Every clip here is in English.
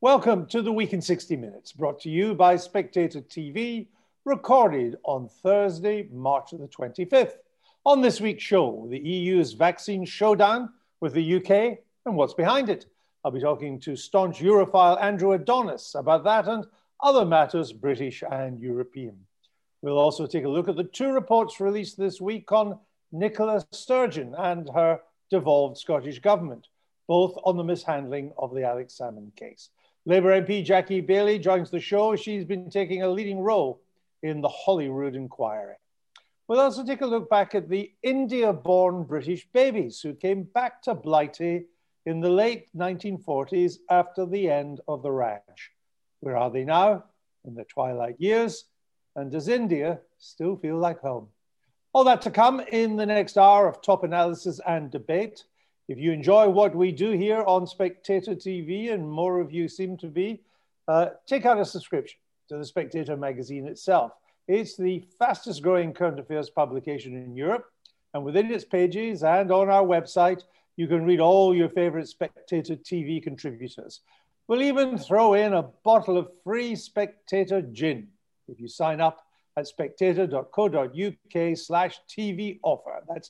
Welcome to the Week in 60 Minutes, brought to you by Spectator TV, recorded on Thursday, March the 25th. On this week's show, the EU's vaccine showdown with the UK and what's behind it. I'll be talking to staunch Europhile Andrew Adonis about that and other matters, British and European. We'll also take a look at the two reports released this week on Nicola Sturgeon and her devolved Scottish Government, both on the mishandling of the Alex Salmond case. Labour MP Jackie Baillie joins the show. She's been taking a leading role in the Holyrood inquiry. We'll also take a look back at the India-born British babies who came back to Blighty in the late 1940s after the end of the Raj. Where are they now? In their twilight years. And does India still feel like home? All that to come in the next hour of top analysis and debate. If you enjoy what we do here on Spectator TV, and more of you seem to be, take out a subscription to the Spectator magazine itself. It's the fastest growing current affairs publication in Europe. And within its pages and on our website, you can read all your favorite Spectator TV contributors. We'll even throw in a bottle of free Spectator gin if you sign up at spectator.co.uk/TV offer. That's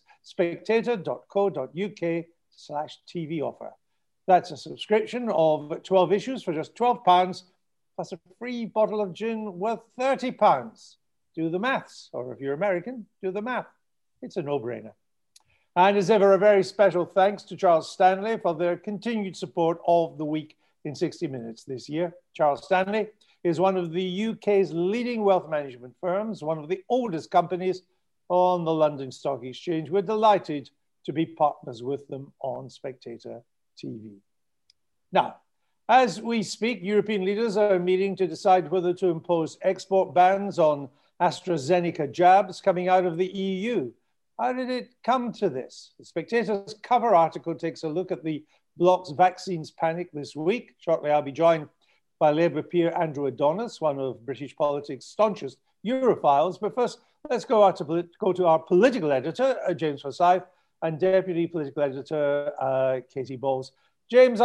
spectator.co.uk/TV offer. That's a subscription of 12 issues for just £12, plus a free bottle of gin worth £30. Do the maths, or if you're American, do the math. It's a no-brainer. And as ever, a very special thanks to Charles Stanley for their continued support of the Week in 60 Minutes this year. Charles Stanley is one of the UK's leading wealth management firms, one of the oldest companies on the London Stock Exchange. We're delighted to be partners with them on Spectator TV. Now, as we speak, European leaders are meeting to decide whether to impose export bans on AstraZeneca jabs coming out of the EU. How did it come to this? The Spectator's cover article takes a look at the bloc's vaccines panic this week. Shortly, I'll be joined by Labour peer Andrew Adonis, one of British politics' staunchest Europhiles. But first, let's go to our political editor, James Forsyth, and deputy political editor, Katie Bowles. James,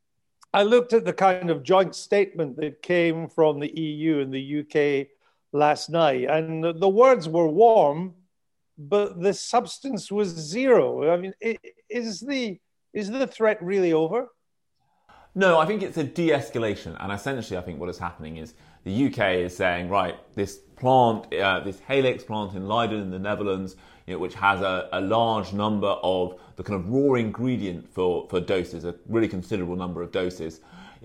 I looked at the kind of joint statement that came from the EU and the UK last night, and the words were warm, but the substance was zero. I mean, is the threat really over? No, I think it's a de-escalation, and essentially I think what is happening is the UK is saying, right, this plant, this Helix plant in Leiden in the Netherlands, which has a large number of the kind of raw ingredient for doses, a really considerable number of doses.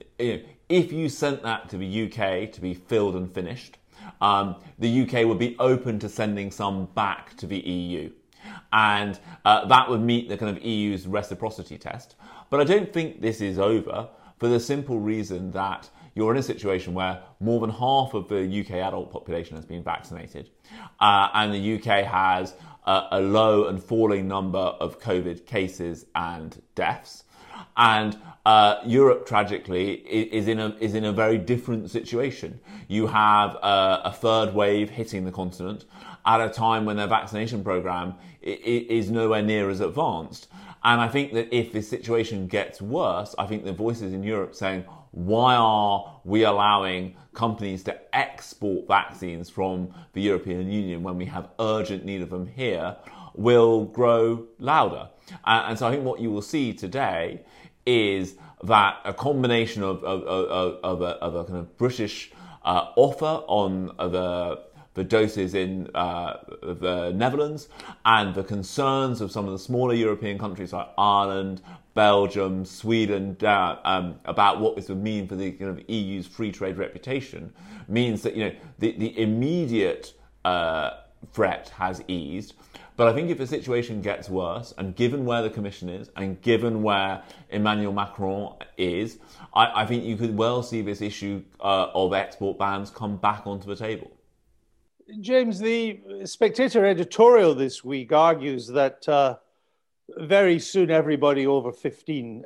If you sent that to the UK to be filled and finished, the UK would be open to sending some back to the EU. And that would meet the kind of EU's reciprocity test. But I don't think this is over for the simple reason that you're in a situation where more than half of the UK adult population has been vaccinated. And the UK has a low and falling number of COVID cases and deaths. And Europe, tragically, is in a very different situation. You have a third wave hitting the continent at a time when their vaccination program is nowhere near as advanced. And I think that if this situation gets worse, I think the voices in Europe saying, why are we allowing companies to export vaccines from the European Union when we have urgent need of them here, will grow louder. And so I think what you will see today is that a combination of a kind of British offer on the doses in the Netherlands and the concerns of some of the smaller European countries like Ireland, Belgium, Sweden about what this would mean for the kind of EU's free trade reputation means that the immediate threat has eased. But I think if the situation gets worse, and given where the Commission is, and given where Emmanuel Macron is, I think you could well see this issue of export bans come back onto the table. James, the Spectator editorial this week argues that very soon everybody over 50 in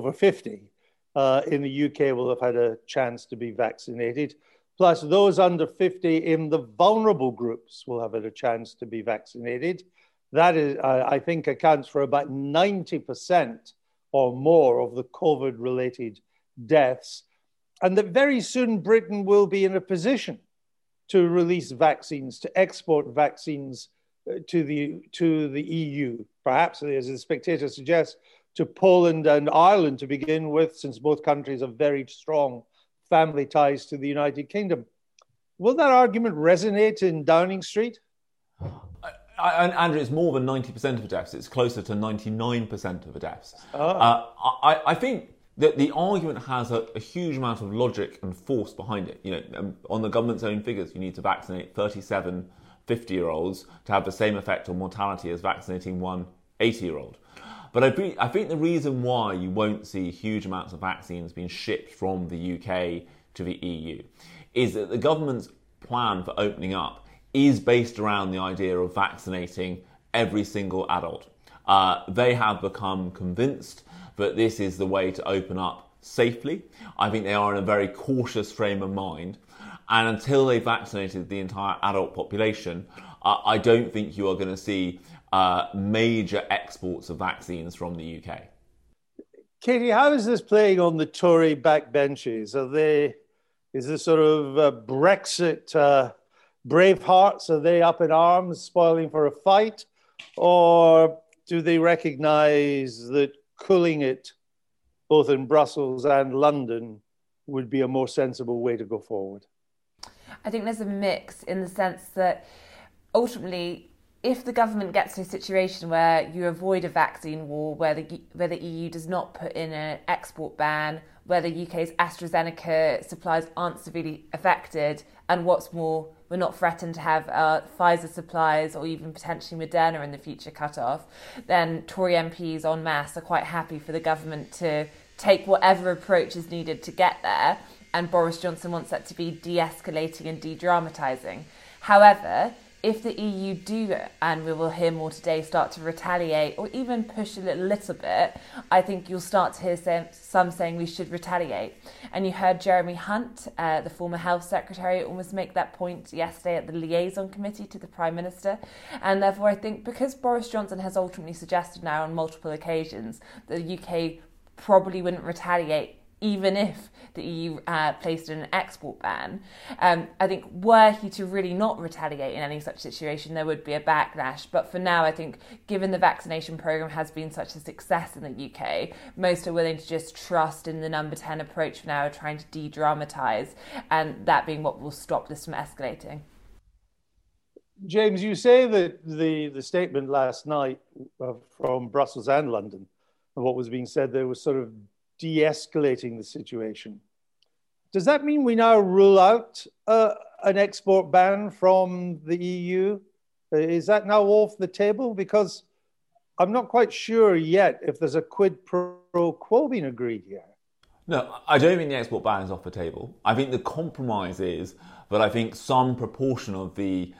the UK will have had a chance to be vaccinated. Plus, those under 50 in the vulnerable groups will have had a chance to be vaccinated. That is, I think, accounts for about 90% or more of the COVID-related deaths. and that very soon Britain will be in a position to release vaccines, to export vaccines to the EU, perhaps, as the Spectator suggests, to Poland and Ireland to begin with, since both countries have very strong family ties to the United Kingdom. Will that argument resonate in Downing Street? Andrew, it's more than 90% of the deaths. It's closer to 99% of the deaths. I think that the argument has a huge amount of logic and force behind it. You know, on the government's own figures, you need to vaccinate 37 50-year-olds to have the same effect on mortality as vaccinating one 80-year-old. But I think the reason why you won't see huge amounts of vaccines being shipped from the UK to the EU is that the government's plan for opening up is based around the idea of vaccinating every single adult. They have become convinced that this is the way to open up safely. I think they are in a very cautious frame of mind. And until they've vaccinated the entire adult population, I don't think you are going to see major exports of vaccines from the UK. Katie, how is this playing on the Tory backbenches? Is this sort of Brexit Bravehearts? Are they up in arms, spoiling for a fight? Or do they recognise that cooling it, both in Brussels and London, would be a more sensible way to go forward? I think there's a mix in the sense that ultimately, if the government gets to a situation where you avoid a vaccine war, where the EU does not put in an export ban, where the UK's AstraZeneca supplies aren't severely affected, and what's more, we're not threatened to have Pfizer supplies or even potentially Moderna in the future cut off, then Tory MPs en masse are quite happy for the government to take whatever approach is needed to get there, and Boris Johnson wants that to be de-escalating and de-dramatising. However, if the EU do, and we will hear more today, start to retaliate or even push a little bit, I think you'll start to hear some saying we should retaliate. And you heard Jeremy Hunt, the former Health Secretary, almost make that point yesterday at the liaison committee to the Prime Minister. And therefore, I think because Boris Johnson has ultimately suggested now on multiple occasions that the UK probably wouldn't retaliate even if the EU placed an export ban. I think were he to really not retaliate in any such situation, there would be a backlash. But for now, I think given the vaccination programme has been such a success in the UK, most are willing to just trust in the number 10 approach for now, trying to de-dramatise, and that being what will stop this from escalating. James, you say that the statement last night from Brussels and London, and what was being said there was sort of de-escalating the situation. Does that mean we now rule out an export ban from the EU? Is that now off the table? Because I'm not quite sure yet if there's a quid pro quo being agreed here. No, I don't think the export ban is off the table. I think the compromise is that I think some proportion of the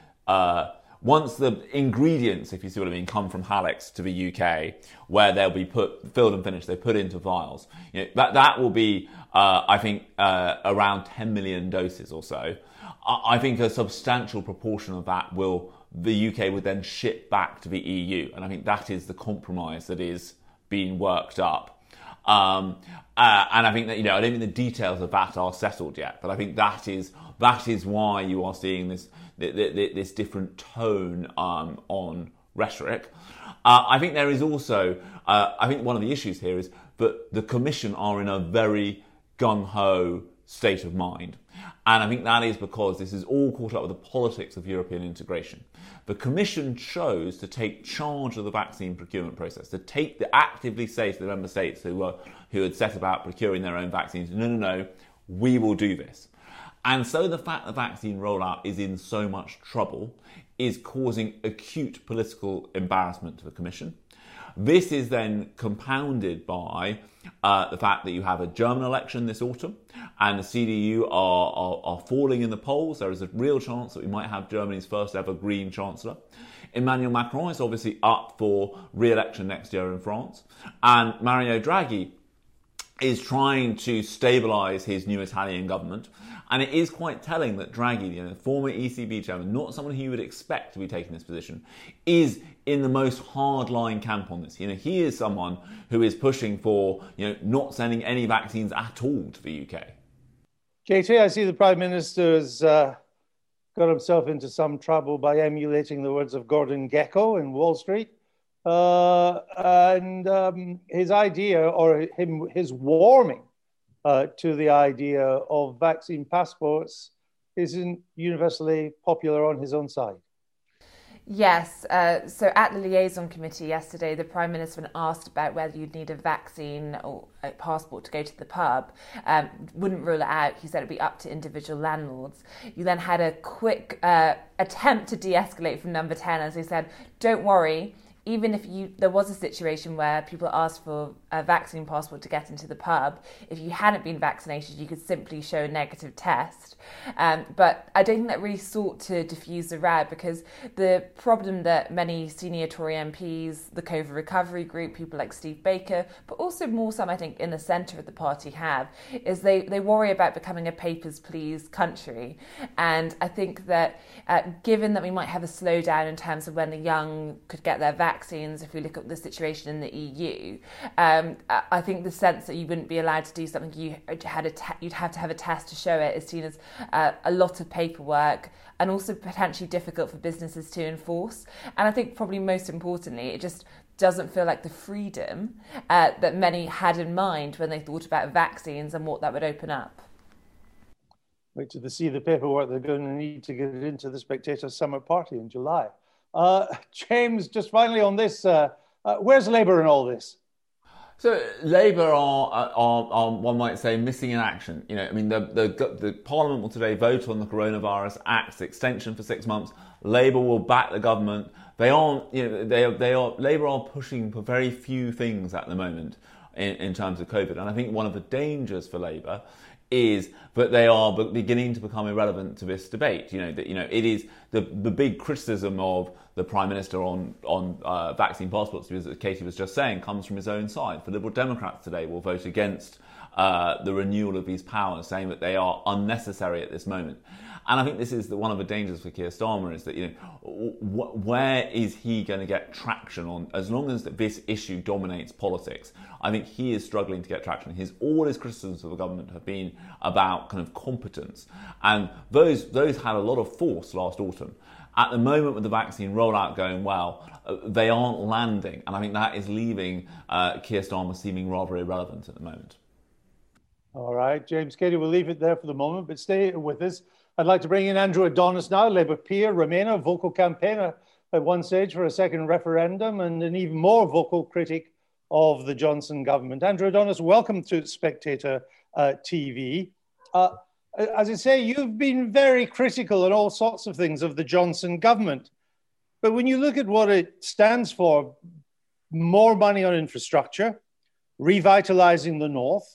once the ingredients, if you see what I mean, come from Halex to the UK, where they'll be filled and finished, they put into vials. You know, that will be, I think, around 10 million doses or so. I think a substantial proportion of that the UK would then ship back to the EU, and I think that is the compromise that is being worked up. And I think that, I don't think the details of that are settled yet, but I think that is why you are seeing this different tone on rhetoric. I think there is also, I think one of the issues here is that the Commission are in a very gung-ho state of mind. And I think that is because this is all caught up with the politics of European integration. The Commission chose to take charge of the vaccine procurement process, to actively say to the member states who had set about procuring their own vaccines, no, we will do this. And so the fact the vaccine rollout is in so much trouble is causing acute political embarrassment to the Commission. This is then compounded by the fact that you have a German election this autumn and the CDU are falling in the polls. There is a real chance that we might have Germany's first ever Green Chancellor. Emmanuel Macron is obviously up for re-election next year in France. And Mario Draghi is trying to stabilise his new Italian government. And it is quite telling that Draghi, the former ECB chairman, not someone who you would expect to be taking this position, is in the most hardline camp on this. He is someone who is pushing for, not sending any vaccines at all to the UK. Katie, I see the Prime Minister has got himself into some trouble by emulating the words of Gordon Gekko in Wall Street. His idea, or his warming to the idea of vaccine passports isn't universally popular on his own side. Yes, so at the liaison committee yesterday, the Prime Minister, when asked about whether you'd need a vaccine or a passport to go to the pub, wouldn't rule it out. He said it'd be up to individual landlords. You then had a quick attempt to de-escalate from Number 10 as he said, don't worry, even if there was a situation where people asked for a vaccine passport to get into the pub, if you hadn't been vaccinated, you could simply show a negative test. But I don't think that really sought to diffuse the row, because the problem that many senior Tory MPs, the COVID recovery group, people like Steve Baker, but also more some, I think, in the centre of the party have, is they worry about becoming a papers, please country. And I think that given that we might have a slowdown in terms of when the young could get their vaccines, if we look at the situation in the EU, I think the sense that you wouldn't be allowed to do something, you'd have to have a test to show it, is seen as a lot of paperwork and also potentially difficult for businesses to enforce. And I think probably most importantly, it just doesn't feel like the freedom that many had in mind when they thought about vaccines and what that would open up. Wait till they see the paperwork they're going to need to get into the Spectator Summer Party in July. James, just finally on this, where's Labour in all this? So Labour are one might say missing in action. You know, I mean, the Parliament will today vote on the Coronavirus Act's extension for 6 months. Labour will back the government. They aren't, you know, Labour are pushing for very few things at the moment in terms of COVID, and I think one of the dangers for Labour is that they are beginning to become irrelevant to this debate. It is the big criticism of the Prime Minister on vaccine passports, as Katie was just saying, comes from his own side. The Liberal Democrats today will vote against the renewal of these powers, saying that they are unnecessary at this moment. And I think this is one of the dangers for Keir Starmer, is that, you know, where is he going to get traction on, as long as this issue dominates politics? I think he is struggling to get traction. All his criticisms of the government have been about kind of competence, and those had a lot of force last autumn. At the moment, with the vaccine rollout going well, they aren't landing, and I think that is leaving Keir Starmer seeming rather irrelevant at the moment. All right, James, Katie, we'll leave it there for the moment, but stay with us. I'd like to bring in Andrew Adonis now, Labour peer, Remainer, vocal campaigner at one stage for a second referendum, and an even more vocal critic of the Johnson government. Andrew Adonis, welcome to Spectator TV. As I say, you've been very critical on all sorts of things of the Johnson government. But when you look at what it stands for, more money on infrastructure, revitalising the North,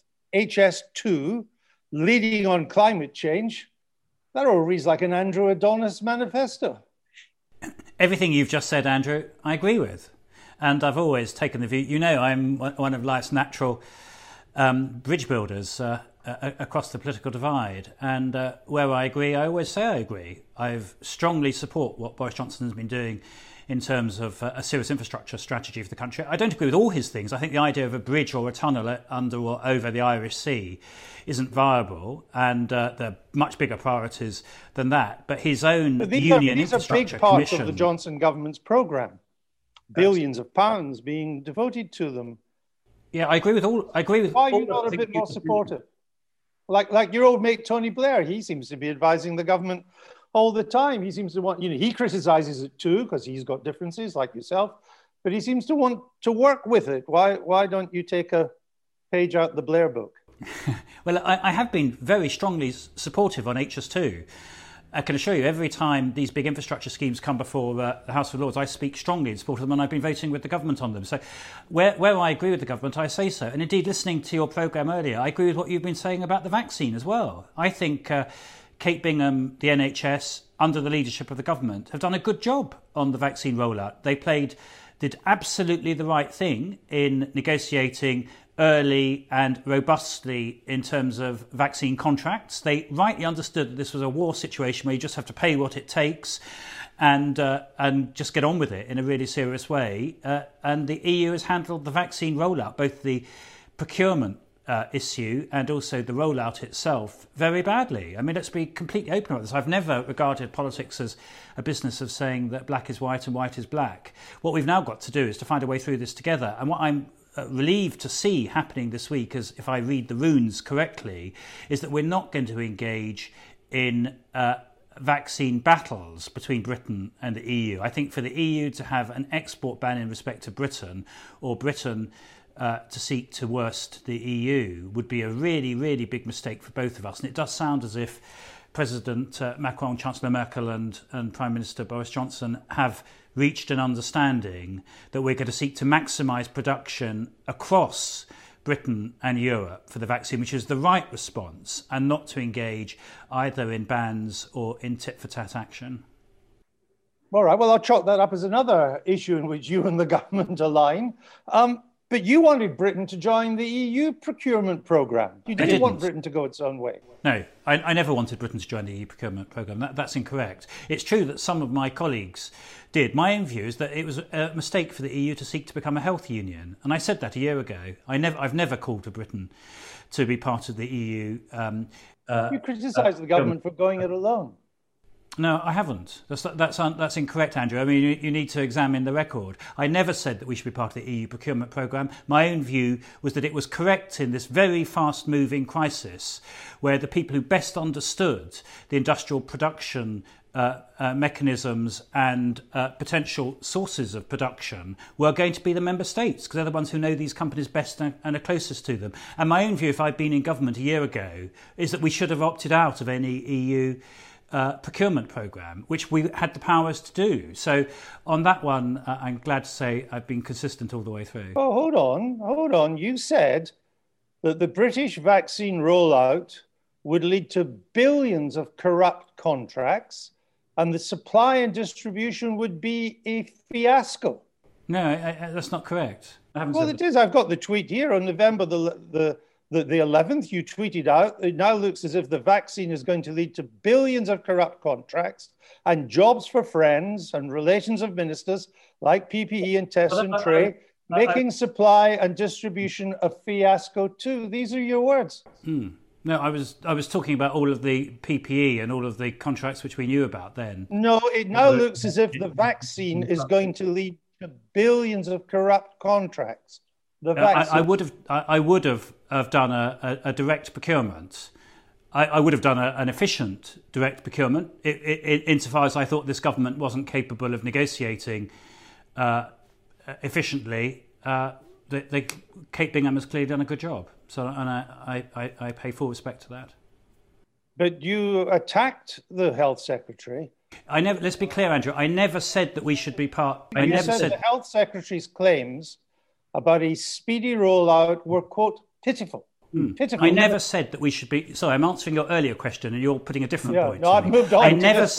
HS2, leading on climate change, that all reads like an Andrew Adonis manifesto. Everything you've just said, Andrew, I agree with. And I've always taken the view, you know, I'm one of life's natural bridge builders across the political divide. And where I agree, I always say I agree. I strongly support what Boris Johnson has been doing in terms of a serious infrastructure strategy for the country. I don't agree with all his things. I think the idea of a bridge or a tunnel under or over the Irish Sea isn't viable, and there are much bigger priorities than that. But his own Union Infrastructure Commission... These are big parts of the Johnson government's programme. Billions of pounds being devoted to them. Yeah, I agree with all... Why are you not a bit more supportive? Like your old mate Tony Blair, he seems to be advising the government all the time. He seems to want, you know, he criticises it too because he's got differences like yourself, but he seems to want to work with it. Why don't you take a page out the Blair book? Well, I have been very strongly supportive on HS2. I can assure you, every time these big infrastructure schemes come before the House of Lords, I speak strongly in support of them, and I've been voting with the government on them. So where I agree with the government, I say so. And indeed, listening to your programme earlier, I agree with what you've been saying about the vaccine as well. I think Kate Bingham, the NHS, under the leadership of the government, have done a good job on the vaccine rollout. They did absolutely the right thing in negotiating early and robustly in terms of vaccine contracts. They rightly understood that this was a war situation where you just have to pay what it takes and just get on with it in a really serious way. And the EU has handled the vaccine rollout, both the procurement issue and also the rollout itself very badly. I mean, let's be completely open about this. I've never regarded politics as a business of saying that black is white and white is black. What we've now got to do is to find a way through this together. And what I'm relieved to see happening this week, as if I read the runes correctly, is that we're not going to engage in vaccine battles between Britain and the EU. I think for the EU to have an export ban in respect to Britain, or Britain to seek to worst the EU, would be a really, really big mistake for both of us. And it does sound as if President Macron, Chancellor Merkel and Prime Minister Boris Johnson have reached an understanding that we're going to seek to maximise production across Britain and Europe for the vaccine, which is the right response, and not to engage either in bans or in tit-for-tat action. All right, well, I'll chalk that up as another issue in which you and the government align. But you wanted Britain to join the EU procurement programme. You didn't want Britain to go its own way. No, I never wanted Britain to join the EU procurement programme. That's incorrect. It's true that some of my colleagues did. My own view is that it was a mistake for the EU to seek to become a health union. And I said that a year ago. I've never called for Britain to be part of the EU. You criticised the government for going it alone. No, I haven't. That's incorrect, Andrew. I mean, you need to examine the record. I never said that we should be part of the EU procurement programme. My own view was that it was correct in this very fast-moving crisis, where the people who best understood the industrial production mechanisms and potential sources of production were going to be the member states, because they're the ones who know these companies best and are closest to them. And my own view, if I'd been in government a year ago, is that we should have opted out of any EU procurement programme, which we had the powers to do. So on that one, I'm glad to say I've been consistent all the way through. Oh, hold on. You said that the British vaccine rollout would lead to billions of corrupt contracts and the supply and distribution would be a fiasco. No, that's not correct. Well, it is. I've got the tweet here on November the 11th. You tweeted out, it now looks as if the vaccine is going to lead to billions of corrupt contracts and jobs for friends and relations of ministers like PPE and Tess and Trey, making supply and distribution a fiasco too. These are your words. No, I was talking about all of the PPE and all of the contracts which we knew about then. No, it now looks as if the vaccine is going to lead to billions of corrupt contracts. I would have done a direct procurement. I would have done an efficient direct procurement, insofar as I thought this government wasn't capable of negotiating efficiently. Kate Bingham has clearly done a good job, and I pay full respect to that. But you attacked the health secretary. Let's be clear, Andrew. I never said that we should be part. You said the health secretary's claims about a speedy rollout were, quote, pitiful. Pitiful. I never said that we should be... Sorry, I'm answering your earlier question and you're putting a different point. No, I've moved on.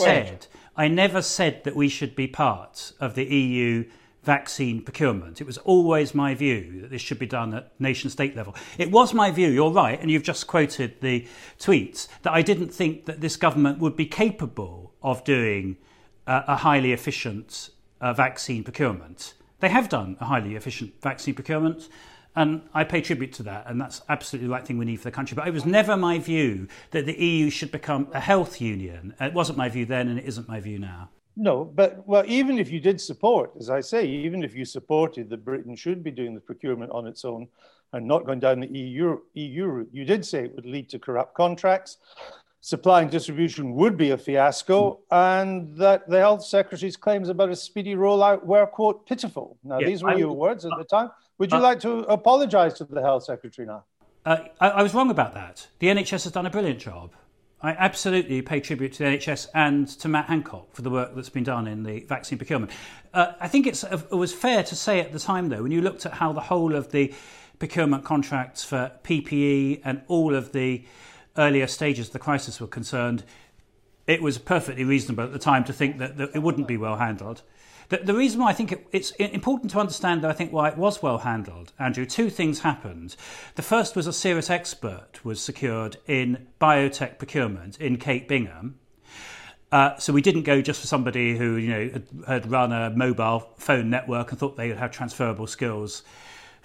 I never said that we should be part of the EU vaccine procurement. It was always my view that this should be done at nation-state level. It was my view, you're right, and you've just quoted the tweets, that I didn't think that this government would be capable of doing a highly efficient vaccine procurement. They have done a highly efficient vaccine procurement, and I pay tribute to that, and that's absolutely the right thing we need for the country. But it was never my view that the EU should become a health union. It wasn't my view then, and it isn't my view now. No, but, well, even if you did support, as I say, even if you supported that Britain should be doing the procurement on its own and not going down the EU route, you did say it would lead to corrupt contracts, supply and distribution would be a fiasco, and that the health secretary's claims about a speedy rollout were, quote, pitiful. Now, these were your words at the time. Would you like to apologise to the health secretary now? I was wrong about that. The NHS has done a brilliant job. I absolutely pay tribute to the NHS and to Matt Hancock for the work that's been done in the vaccine procurement. I think it was fair to say at the time, though, when you looked at how the whole of the procurement contracts for PPE and all of the earlier stages of the crisis were concerned, it was perfectly reasonable at the time to think that it wouldn't be well handled. The reason why I think it's important to understand, though, I think why it was well handled, Andrew, two things happened. The first was a serious expert was secured in biotech procurement in Kate Bingham. So we didn't go just for somebody who had run a mobile phone network and thought they would have transferable skills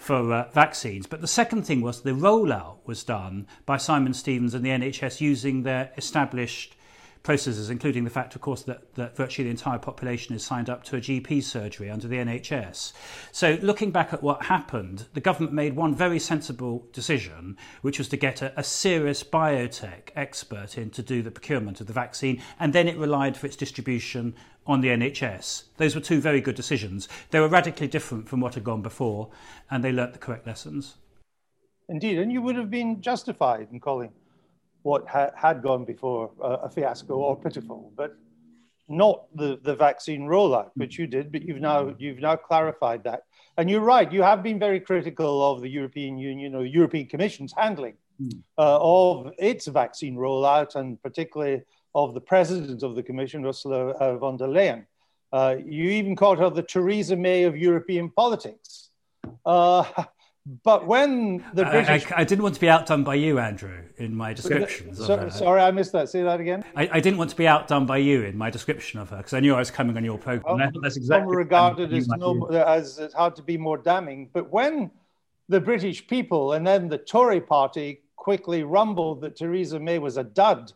for vaccines. But the second thing was the rollout was done by Simon Stevens and the NHS using their established processes, including the fact, of course, that virtually the entire population is signed up to a GP surgery under the NHS. So looking back at what happened, the government made one very sensible decision, which was to get a serious biotech expert in to do the procurement of the vaccine, and then it relied for its distribution on the NHS. Those were two very good decisions. They were radically different from what had gone before, and they learnt the correct lessons. Indeed, and you would have been justified in calling what had gone before a fiasco or pitiful, but not the vaccine rollout, which you did, but you've now clarified that. And you're right, you have been very critical of the European Union or European Commission's handling of its vaccine rollout, and particularly of the President of the Commission, Ursula von der Leyen. You even called her the Theresa May of European politics. But when the British... I didn't want to be outdone by you, Andrew, in my description. Sorry, I missed that. Say that again. I didn't want to be outdone by you in my description of her, because I knew I was coming on your programme. Well, that's exactly regarded as hard to be more damning. But when the British people and then the Tory party quickly rumbled that Theresa May was a dud,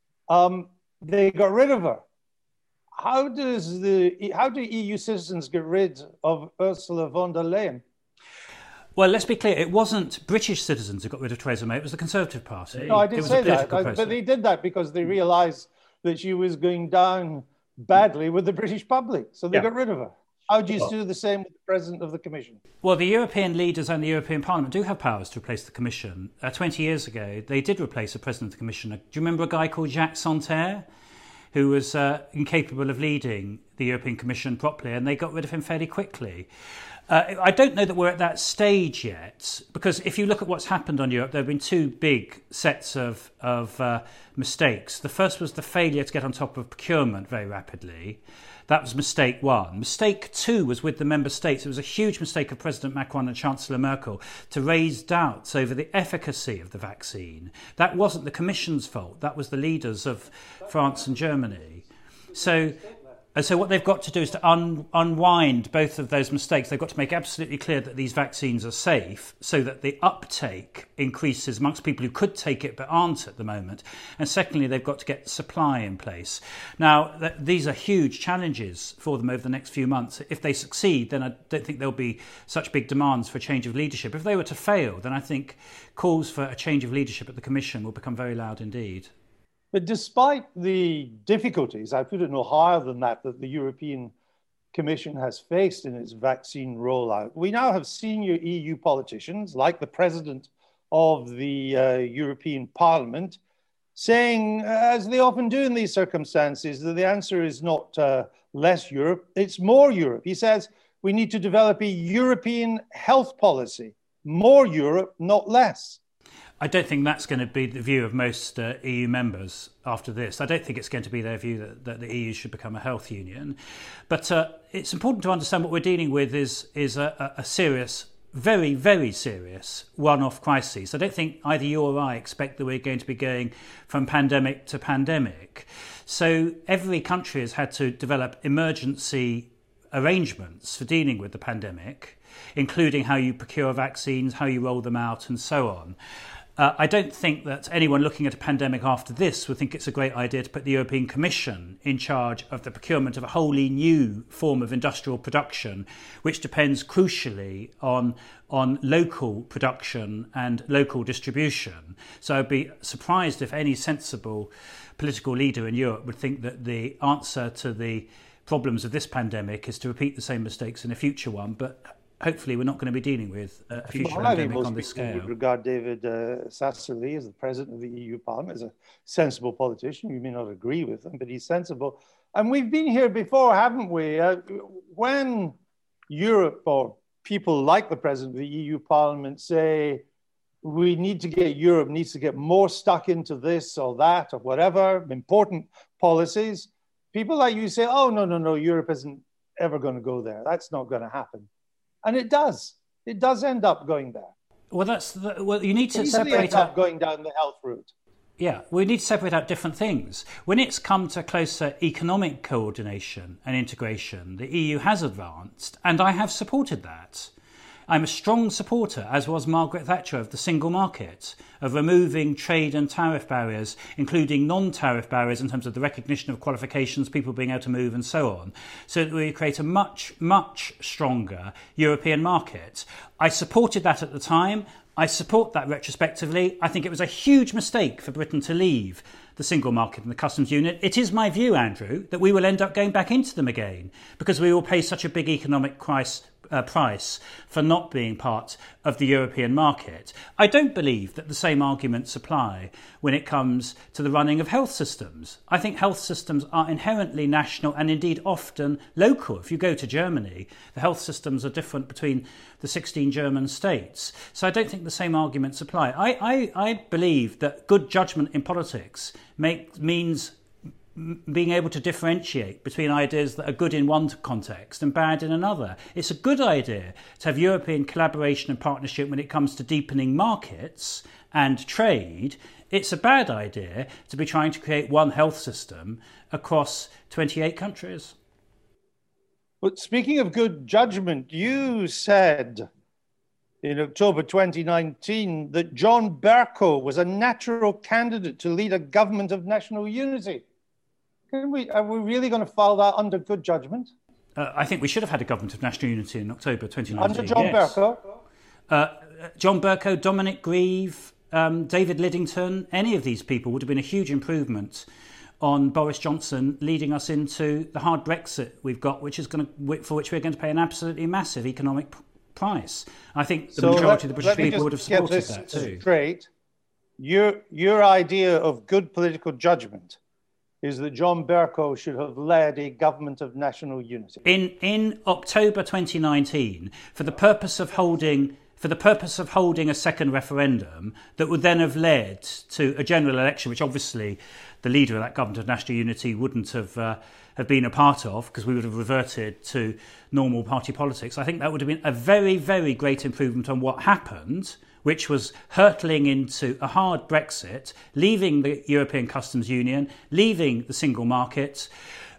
they got rid of her. How do EU citizens get rid of Ursula von der Leyen? Well, let's be clear, it wasn't British citizens who got rid of Theresa May, it was the Conservative Party. No, I did say that, but they did that because they realised that she was going down badly with the British public, so they got rid of her. How do you do the same with the President of the Commission? Well, the European leaders and the European Parliament do have powers to replace the Commission. 20 years ago, they did replace the President of the Commission. Do you remember a guy called Jacques Santer, who was incapable of leading the European Commission properly, and they got rid of him fairly quickly? I don't know that we're at that stage yet, because if you look at what's happened on Europe, there have been two big sets of mistakes. The first was the failure to get on top of procurement very rapidly. That was mistake one. Mistake two was with the member states. It was a huge mistake of President Macron and Chancellor Merkel to raise doubts over the efficacy of the vaccine. That wasn't the Commission's fault. That was the leaders of France and Germany. So what they've got to do is to unwind both of those mistakes. They've got to make absolutely clear that these vaccines are safe so that the uptake increases amongst people who could take it but aren't at the moment. And secondly, they've got to get supply in place. Now, these are huge challenges for them over the next few months. If they succeed, then I don't think there'll be such big demands for a change of leadership. If they were to fail, then I think calls for a change of leadership at the Commission will become very loud indeed. But despite the difficulties, I put it no higher than that the European Commission has faced in its vaccine rollout, we now have senior EU politicians, like the President of the European Parliament, saying, as they often do in these circumstances, that the answer is not less Europe, it's more Europe. He says, we need to develop a European health policy, more Europe, not less. I don't think that's going to be the view of most EU members after this. I don't think it's going to be their view that the EU should become a health union. But it's important to understand what we're dealing with is a serious, very, very serious one-off crisis. I don't think either you or I expect that we're going to be going from pandemic to pandemic. So every country has had to develop emergency arrangements for dealing with the pandemic, including how you procure vaccines, how you roll them out, and so on. I don't think that anyone looking at a pandemic after this would think it's a great idea to put the European Commission in charge of the procurement of a wholly new form of industrial production, which depends crucially on local production and local distribution. So I'd be surprised if any sensible political leader in Europe would think that the answer to the problems of this pandemic is to repeat the same mistakes in a future one, but hopefully we're not going to be dealing with a future pandemic on this scale. I would regard David Sassoli as the President of the EU Parliament as a sensible politician. You may not agree with him, but he's sensible. And we've been here before, haven't we? When Europe or people like the President of the EU Parliament say, Europe needs to get more stuck into this or that or whatever, important policies, people like you say, oh, no, Europe isn't ever going to go there. That's not going to happen. And it does. It does end up going there. Well, you need to separate out going down the health route. Yeah, we need to separate out different things. When it's come to closer economic coordination and integration, the EU has advanced, and I have supported that. I'm a strong supporter, as was Margaret Thatcher, of the single market, of removing trade and tariff barriers, including non-tariff barriers in terms of the recognition of qualifications, people being able to move and so on, so that we create a much, much stronger European market. I supported that at the time. I support that retrospectively. I think it was a huge mistake for Britain to leave the single market and the customs union. It is my view, Andrew, that we will end up going back into them again because we will pay such a big economic price for not being part of the European market. I don't believe that the same arguments apply when it comes to the running of health systems. I think health systems are inherently national and indeed often local. If you go to Germany, the health systems are different between the 16 German states. So I don't think the same arguments apply. I believe that good judgment in politics means being able to differentiate between ideas that are good in one context and bad in another. It's a good idea to have European collaboration and partnership when it comes to deepening markets and trade. It's a bad idea to be trying to create one health system across 28 countries. But speaking of good judgment, you said in October 2019 that John Bercow was a natural candidate to lead a government of national unity. Are we really going to file that under good judgment? I think we should have had a government of national unity in October 2019. Under John Bercow? John Bercow, Dominic Grieve, David Lidington, any of these people would have been a huge improvement on Boris Johnson leading us into the hard Brexit we've got, for which we're going to pay an absolutely massive economic price. I think the majority of the British people would have supported that too. Straight. Your idea of good political judgment is that John Bercow should have led a government of national unity. In October 2019, for the purpose of holding a second referendum that would then have led to a general election, which obviously the leader of that government of national unity wouldn't have been a part of, because we would have reverted to normal party politics. I think that would have been a very, very great improvement on what happened, which was hurtling into a hard Brexit, leaving the European Customs Union, leaving the single market,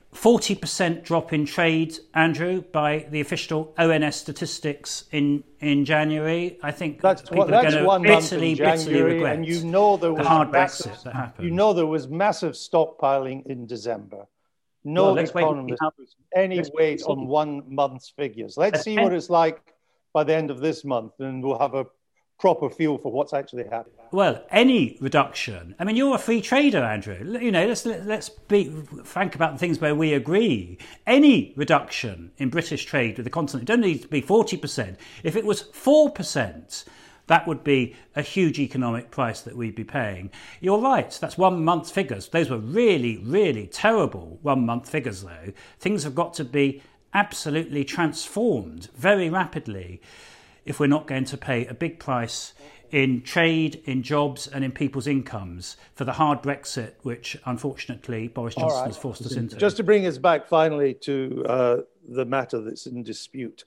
40% drop in trade, Andrew, by the official ONS statistics in January. I think people are going to bitterly regret and you know there was the hard Brexit that happened. You know there was massive stockpiling in December. No economist puts any weight on 1 month's figures. Let's see what it's like by the end of this month, and we'll have a proper feel for what's actually happening. Well, any reduction. I mean, you're a free trader, Andrew. You know, let's be frank about the things where we agree. Any reduction in British trade with the continent, it doesn't need to be 40%. If it was 4%, that would be a huge economic price that we'd be paying. You're right, that's 1 month's figures. Those were really, really terrible 1 month figures, though. Things have got to be absolutely transformed very rapidly if we're not going to pay a big price in trade, in jobs and in people's incomes for the hard Brexit, which unfortunately Boris Johnson has forced us into. Just to bring us back finally to the matter that's in dispute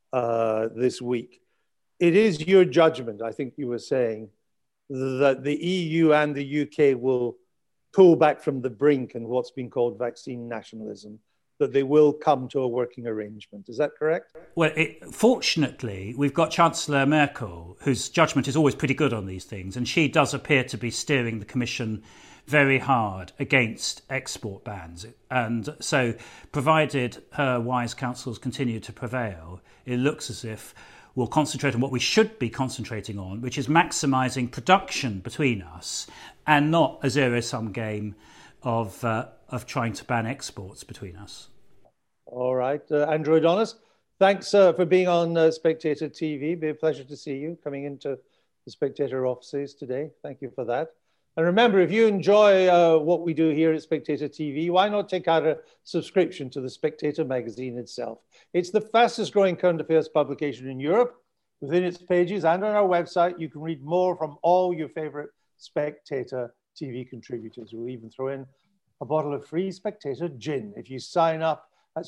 this week. It is your judgment, I think you were saying, that the EU and the UK will pull back from the brink and what's been called vaccine nationalism, that they will come to a working arrangement. Is that correct? Well, fortunately, we've got Chancellor Merkel, whose judgment is always pretty good on these things, and she does appear to be steering the Commission very hard against export bans. And so, provided her wise counsels continue to prevail, it looks as if we'll concentrate on what we should be concentrating on, which is maximising production between us and not a zero-sum game of trying to ban exports between us. All right. Andrew Adonis, thanks for being on Spectator TV. It'll be a pleasure to see you coming into the Spectator offices today. Thank you for that. And remember, if you enjoy what we do here at Spectator TV, why not take out a subscription to the Spectator magazine itself? It's the fastest growing current affairs publication in Europe. Within its pages and on our website, you can read more from all your favorite Spectator TV contributors. We'll even throw in a bottle of free Spectator gin if you sign up at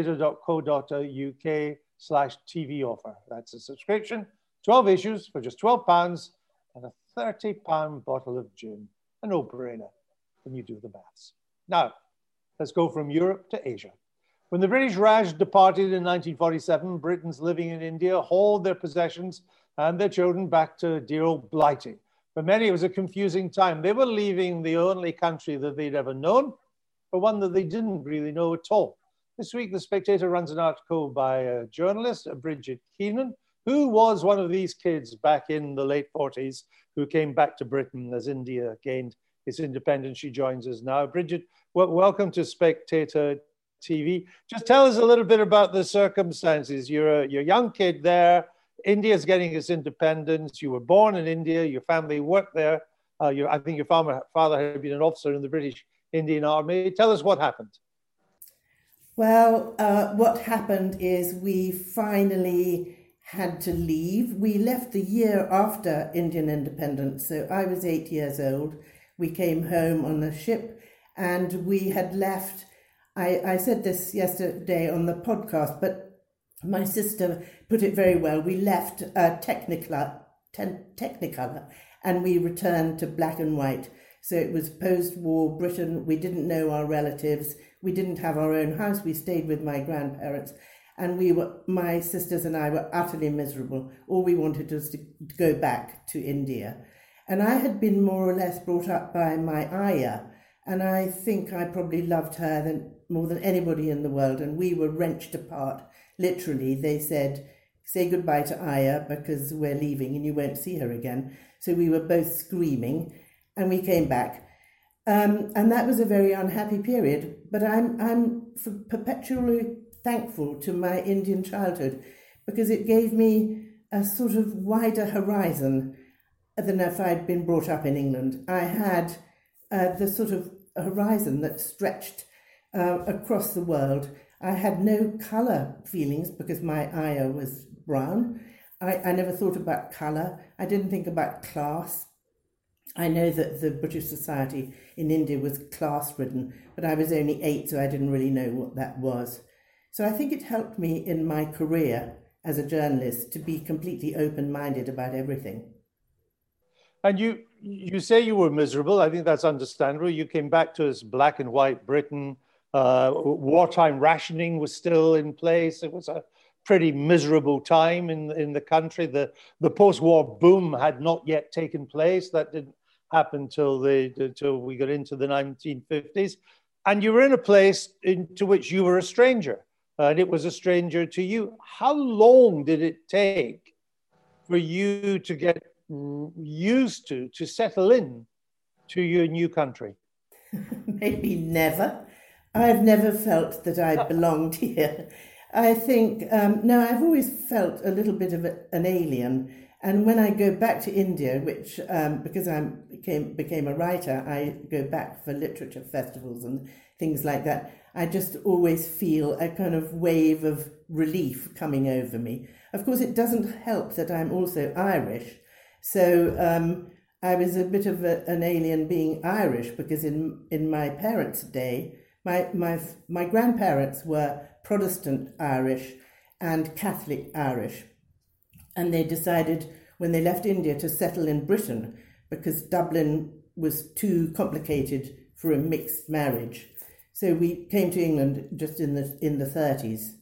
spectator.co.uk/TV offer. That's a subscription, 12 issues for just £12 and a £30 bottle of gin. A no-brainer when you do the maths. Now, let's go from Europe to Asia, When the British Raj departed in 1947, Britons living in India hauled their possessions and their children back to dear old Blighty. For many, it was a confusing time. They were leaving the only country that they'd ever known, but one that they didn't really know at all. This week, The Spectator runs an article by a journalist, Bridget Keenan, who was one of these kids back in the late 40s who came back to Britain as India gained its independence. She joins us now. Bridget, welcome to Spectator TV. Just tell us a little bit about the circumstances. You're a young kid there. India's getting its independence. You were born in India. Your family worked there. I think your father had been an officer in the British Indian Army. Tell us what happened. Well, what happened is we finally had to leave. We left the year after Indian independence. So I was 8 years old. We came home on a ship and we had left. I said this yesterday on the podcast, but my sister put it very well. We left Technicolor and we returned to black and white. So it was post-war Britain. We didn't know our relatives. We didn't have our own house. We stayed with my grandparents. And my sisters and I were utterly miserable. All we wanted was to go back to India. And I had been more or less brought up by my ayah. And I think I probably loved her more than anybody in the world. And we were wrenched apart. Literally, they said, say goodbye to ayah because we're leaving and you won't see her again. So we were both screaming and we came back. And that was a very unhappy period. But I'm perpetually thankful to my Indian childhood because it gave me a sort of wider horizon than if I'd been brought up in England. I had the sort of horizon that stretched across the world. I had no colour feelings because my ayah was brown. I never thought about colour. I didn't think about class. I know that the British society in India was class-ridden, but I was only 8, so I didn't really know what that was. So I think it helped me in my career as a journalist to be completely open-minded about everything. And you say you were miserable. I think that's understandable. You came back to this black and white Britain. Wartime rationing was still in place. It was a pretty miserable time in the country. The post-war boom had not yet taken place. That didn't happen till we got into the 1950s. And you were in a place into which you were a stranger, and it was a stranger to you. How long did it take for you to get used to settle in to your new country? Maybe never. I've never felt that I belonged here. I think, no, I've always felt a little bit of an alien. And when I go back to India, which, because I became a writer, I go back for literature festivals and things like that, I just always feel a kind of wave of relief coming over me. Of course, it doesn't help that I'm also Irish. So I was a bit of an alien being Irish because in my parents' day, my grandparents were Protestant Irish and Catholic Irish. And they decided when they left India to settle in Britain because Dublin was too complicated for a mixed marriage. So we came to England just in the 30s.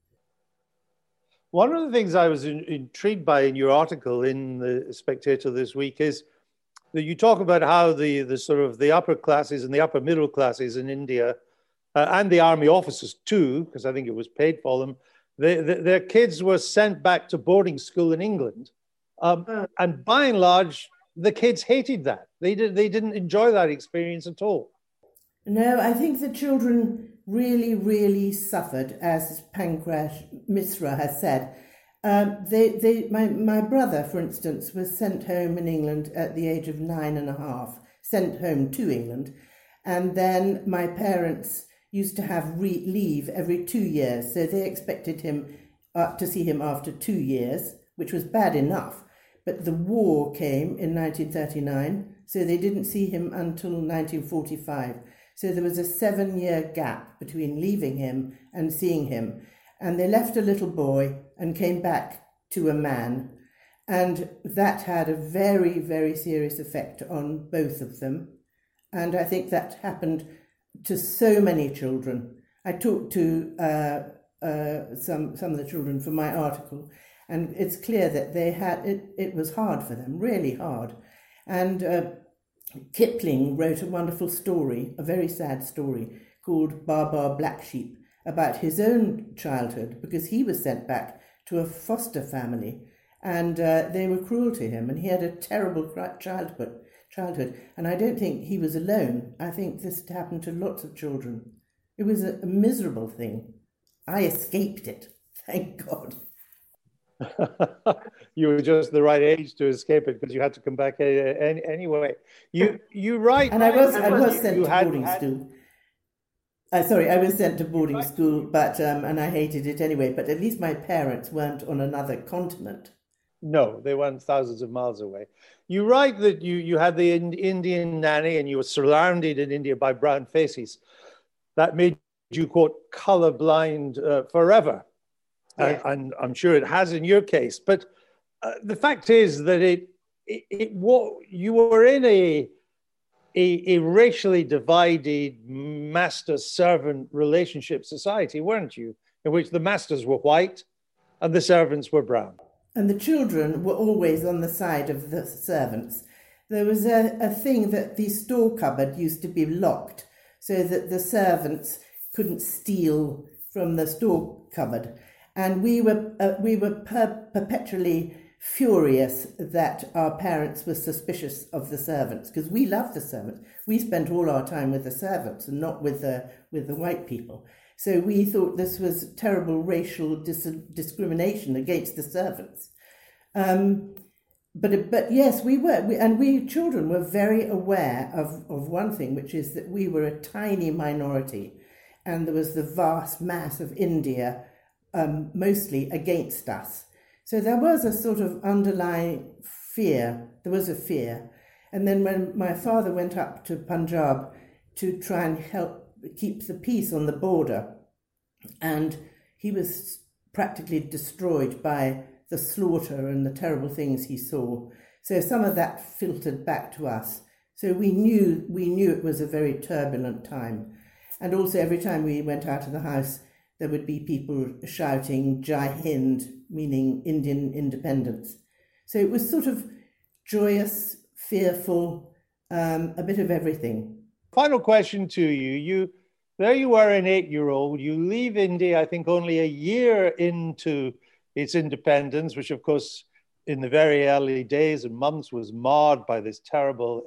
One of the things I was intrigued by in your article in the Spectator this week is that you talk about how the sort of the upper classes and the upper middle classes in India and the army officers too, because I think it was paid for them, their kids were sent back to boarding school in England. And by and large, the kids hated that. They didn't enjoy that experience at all. No, I think the children really, really suffered, as Pankaj Misra has said. My brother, for instance, was sent home in England at the age of 9.5, sent home to England. And then my parents used to have leave every 2 years. So they expected him to see him after 2 years, which was bad enough. But the war came in 1939, so they didn't see him until 1945. So there was a 7-year gap between leaving him and seeing him. And they left a little boy and came back to a man. And that had a very, very serious effect on both of them. And I think that happened to so many children. I talked to some of the children for my article, and it's clear that they had it was hard for them, really hard. And Kipling wrote a wonderful story, a very sad story, called Bar Bar Black Sheep, about his own childhood, because he was sent back to a foster family, and they were cruel to him, and he had a terrible childhood. And I don't think he was alone. I think this happened to lots of children. It was a miserable thing. I escaped it, thank God. You were just the right age to escape it, because you had to come back anyway. You write, and I was sent to boarding school. I was sent to boarding school, but and I hated it anyway. But at least my parents weren't on another continent. No, they weren't thousands of miles away. You write that you had the Indian nanny, and you were surrounded in India by brown faces. That made you, quote, colorblind forever. Yeah. And I'm sure it has in your case. But the fact is that you were in a racially divided master-servant relationship society, weren't you? In which the masters were white and the servants were brown. And the children were always on the side of the servants. There was a thing that the store cupboard used to be locked so that the servants couldn't steal from the store cupboard. And we were perpetually furious that our parents were suspicious of the servants, because we loved the servants. We spent all our time with the servants and not with the white people. So we thought this was terrible racial discrimination against the servants. But yes, we children were very aware of one thing, which is that we were a tiny minority, and there was the vast mass of India mostly against us. So there was a sort of underlying fear. There was a fear. And then when my father went up to Punjab to try and help keep the peace on the border, and he was practically destroyed by the slaughter and the terrible things he saw. So some of that filtered back to us. So we knew it was a very turbulent time. And also every time we went out of the house, there would be people shouting Jai Hind, meaning Indian independence. So it was sort of joyous, fearful, a bit of everything. Final question to you. There you were, an 8-year-old. You leave India, I think, only a year into its independence, which, of course, in the very early days and months was marred by this terrible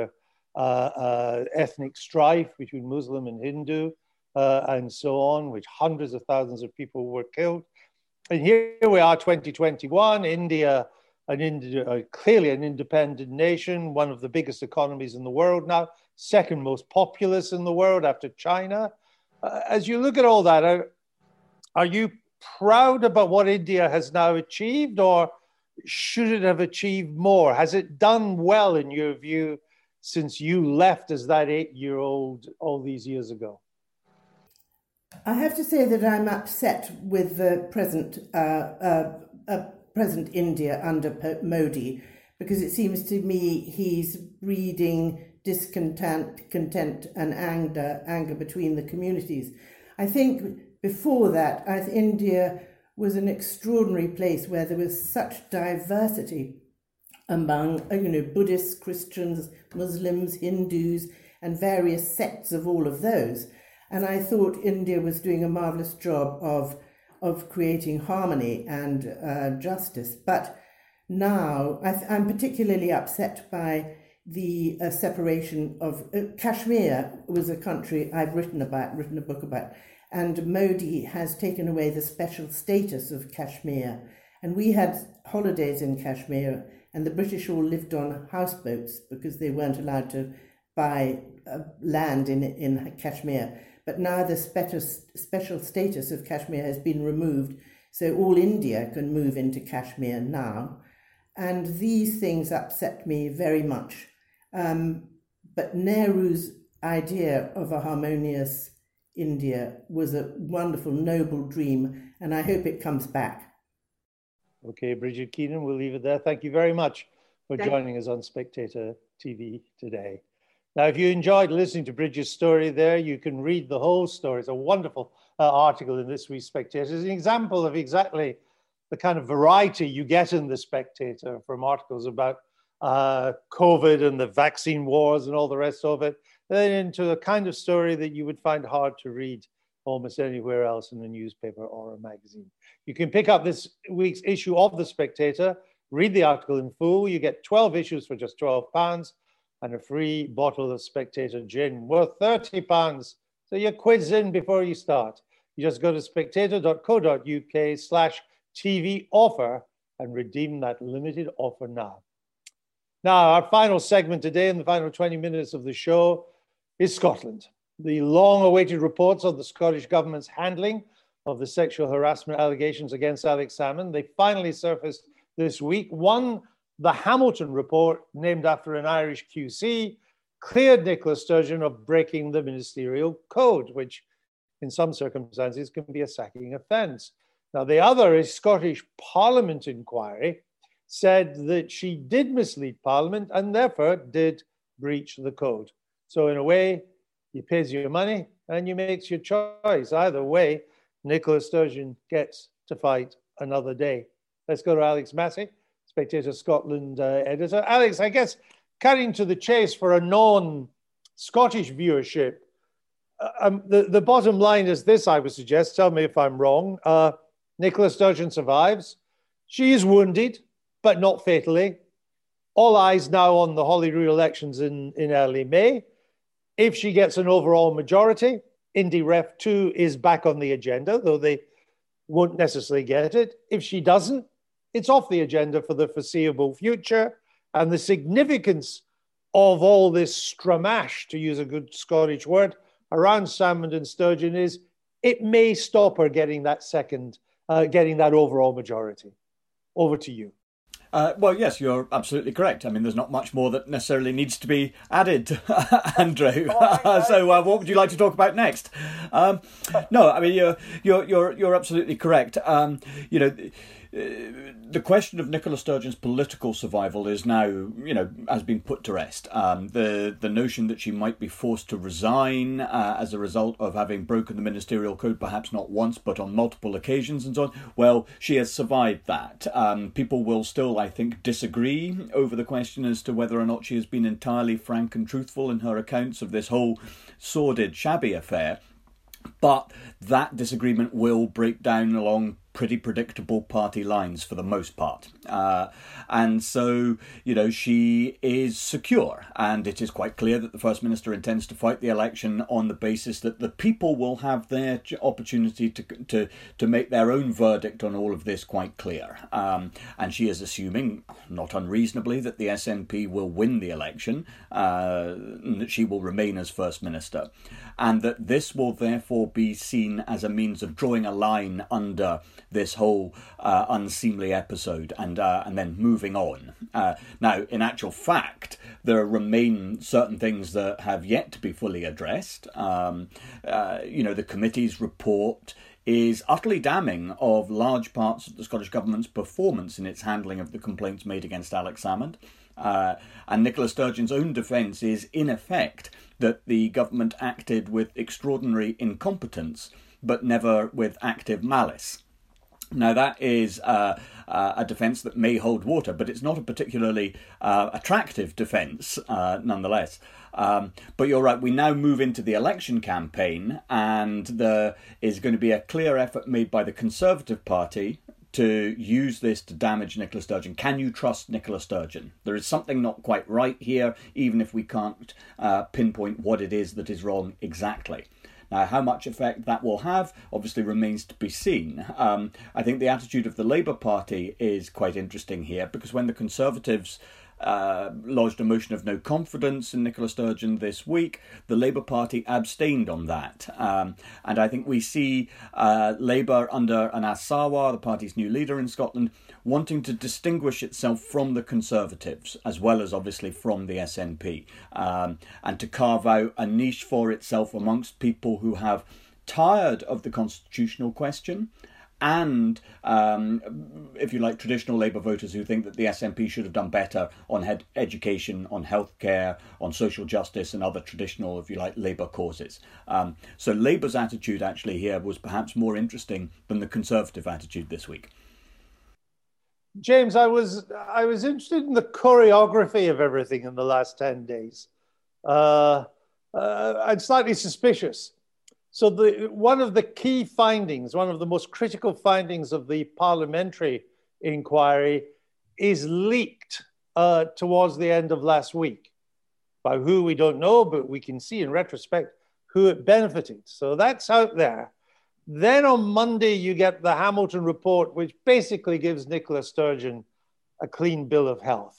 ethnic strife between Muslim and Hindu. And so on, which hundreds of thousands of people were killed. And here we are, 2021, India, clearly an independent nation, one of the biggest economies in the world now, second most populous in the world after China. As you look at all that, are you proud about what India has now achieved, or should it have achieved more? Has it done well, in your view, since you left as that 8-year-old all these years ago? I have to say that I'm upset with the present India under Modi, because it seems to me he's breeding discontent and anger between the communities. I think before that, India was an extraordinary place where there was such diversity among Buddhists, Christians, Muslims, Hindus, and various sects of all of those. And I thought India was doing a marvellous job of creating harmony and justice. But now I'm particularly upset by the separation of Kashmir. Was a country I've written a book about, and Modi has taken away the special status of Kashmir. And we had holidays in Kashmir, and the British all lived on houseboats because they weren't allowed to buy land in Kashmir. But now the special status of Kashmir has been removed, so all India can move into Kashmir now. And these things upset me very much. But Nehru's idea of a harmonious India was a wonderful, noble dream, and I hope it comes back. Okay, Bridget Keenan, we'll leave it there. Thank you very much for joining us on Spectator TV today. Now, if you enjoyed listening to Bridget's story there, you can read the whole story. It's a wonderful article in this week's Spectator. It's an example of exactly the kind of variety you get in the Spectator, from articles about COVID and the vaccine wars and all the rest of it, then into a kind of story that you would find hard to read almost anywhere else in a newspaper or a magazine. You can pick up this week's issue of The Spectator, read the article in full. You get 12 issues for just £12 and a free bottle of Spectator gin worth £30. So you're quids in before you start. You just go to spectator.co.uk/TV offer and redeem that limited offer now. Now, our final segment today, in the final 20 minutes of the show, is Scotland. The long-awaited reports of the Scottish Government's handling of the sexual harassment allegations against Alex Salmond, they finally surfaced this week. One, the Hamilton report, named after an Irish QC, cleared Nicola Sturgeon of breaking the ministerial code, which in some circumstances can be a sacking offence. Now, the other is Scottish Parliament inquiry, said that she did mislead Parliament and therefore did breach the code. So in a way, you pays your money and you makes your choice. Either way, Nicola Sturgeon gets to fight another day. Let's go to Alex Massey, Spectator Scotland editor. Alex, I guess cutting to the chase for a non-Scottish viewership, the bottom line is this, I would suggest. Tell me if I'm wrong. Nicola Sturgeon survives. She is wounded, but not fatally. All eyes now on the Holyrood elections in early May. If she gets an overall majority, Indy Ref 2 is back on the agenda, though they won't necessarily get it. If she doesn't, it's off the agenda for the foreseeable future. And the significance of all this stramash, to use a good Scottish word, around Salmond and Sturgeon is it may stop her getting that overall majority. Over to you. Well, yes, you're absolutely correct. I mean, there's not much more that necessarily needs to be added, Andrew. So, what would you like to talk about next? No, I mean, you're absolutely correct. The question of Nicola Sturgeon's political survival is now, has been put to rest. The notion that she might be forced to resign as a result of having broken the ministerial code, perhaps not once, but on multiple occasions and so on, well, she has survived that. People will still, I think, disagree over the question as to whether or not she has been entirely frank and truthful in her accounts of this whole sordid, shabby affair. But that disagreement will break down along pretty predictable party lines for the most part. And so, she is secure. And it is quite clear that the First Minister intends to fight the election on the basis that the people will have their opportunity to make their own verdict on all of this quite clear. And she is assuming, not unreasonably, that the SNP will win the election, and that she will remain as First Minister. And that this will therefore be seen as a means of drawing a line under this whole unseemly episode and then moving on. Now, in actual fact, there remain certain things that have yet to be fully addressed. The committee's report is utterly damning of large parts of the Scottish Government's performance in its handling of the complaints made against Alex Salmond. And Nicola Sturgeon's own defence is, in effect, that the government acted with extraordinary incompetence, but never with active malice. Now, that is a defence that may hold water, but it's not a particularly attractive defence, nonetheless. But you're right, we now move into the election campaign, and there is going to be a clear effort made by the Conservative Party to use this to damage Nicola Sturgeon. Can you trust Nicola Sturgeon? There is something not quite right here, even if we can't pinpoint what it is that is wrong exactly. Now, how much effect that will have obviously remains to be seen. I think the attitude of the Labour Party is quite interesting here, because when the Conservatives lodged a motion of no confidence in Nicola Sturgeon this week, the Labour Party abstained on that. And I think we see Labour under Anas Sarwar, the party's new leader in Scotland, wanting to distinguish itself from the Conservatives, as well as obviously from the SNP, and to carve out a niche for itself amongst people who have tired of the constitutional question and, if you like, traditional Labour voters who think that the SNP should have done better on education, on healthcare, on social justice and other traditional, if you like, Labour causes. So Labour's attitude actually here was perhaps more interesting than the Conservative attitude this week. James, I was interested in the choreography of everything in the last 10 days. I'm slightly suspicious. So one of the key findings, one of the most critical findings of the parliamentary inquiry is leaked towards the end of last week. By who we don't know, but we can see in retrospect who it benefited. So that's out there. Then on Monday, you get the Hamilton report, which basically gives Nicola Sturgeon a clean bill of health.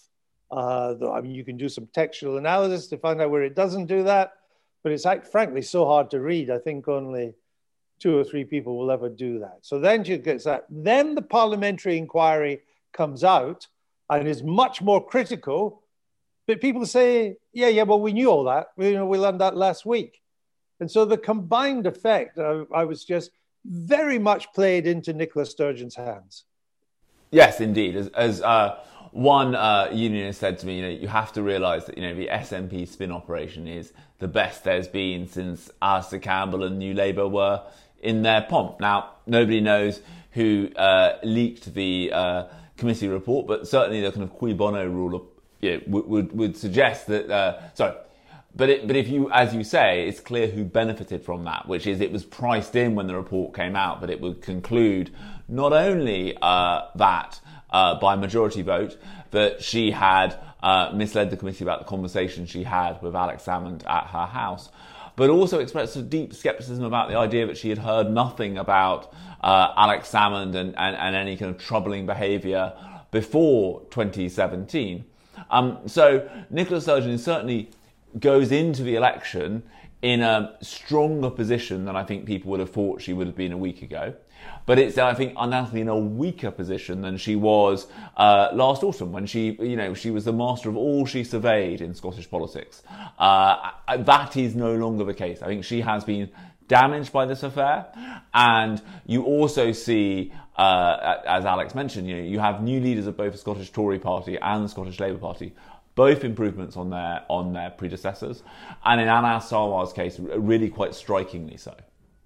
I mean, you can do some textual analysis to find out where it doesn't do that, but it's frankly so hard to read. I think only 2 or 3 people will ever do that. So then you get that. Then the parliamentary inquiry comes out and is much more critical. But people say, yeah, well, we knew all that. We learned that last week. And so the combined effect, I was just very much played into Nicola Sturgeon's hands. Yes, indeed. As one unionist said to me, you have to realise that, the SNP spin operation is the best there's been since Alistair Campbell and New Labour were in their pomp. Now, nobody knows who leaked the committee report, but certainly the kind of cui bono rule would suggest that, But if you, as you say, it's clear who benefited from that, which is it was priced in when the report came out, but it would conclude not only that by majority vote that she had misled the committee about the conversation she had with Alex Salmond at her house, but also expressed a deep scepticism about the idea that she had heard nothing about Alex Salmond and any kind of troubling behaviour before 2017. So Nicola Sturgeon certainly goes into the election in a stronger position than I think people would have thought she would have been a week ago. But it's, I think, undoubtedly in a weaker position than she was last autumn when she was the master of all she surveyed in Scottish politics. That is no longer the case. I think she has been damaged by this affair. And you also see, as Alex mentioned, you have new leaders of both the Scottish Tory Party and the Scottish Labour Party, both improvements on their predecessors, and in Anas Sarwar's case, really quite strikingly so.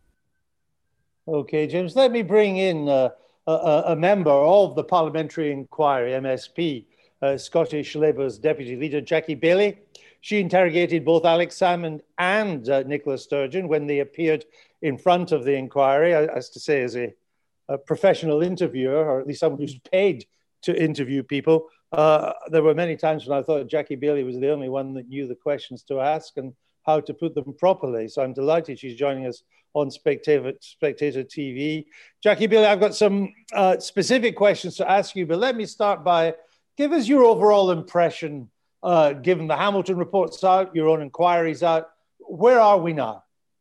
Okay, James, let me bring in a member of the Parliamentary Inquiry, MSP, Scottish Labour's Deputy Leader, Jackie Baillie. She interrogated both Alex Salmond and Nicola Sturgeon when they appeared in front of the inquiry, as to say, as a professional interviewer, or at least someone who's paid to interview people. There were many times when I thought Jackie Baillie was the only one that knew the questions to ask and how to put them properly. So I'm delighted she's joining us on Spectator TV. Jackie Baillie, I've got some specific questions to ask you, but let me start by, give us your overall impression, given the Hamilton report's out, your own inquiry's out. Where are we now?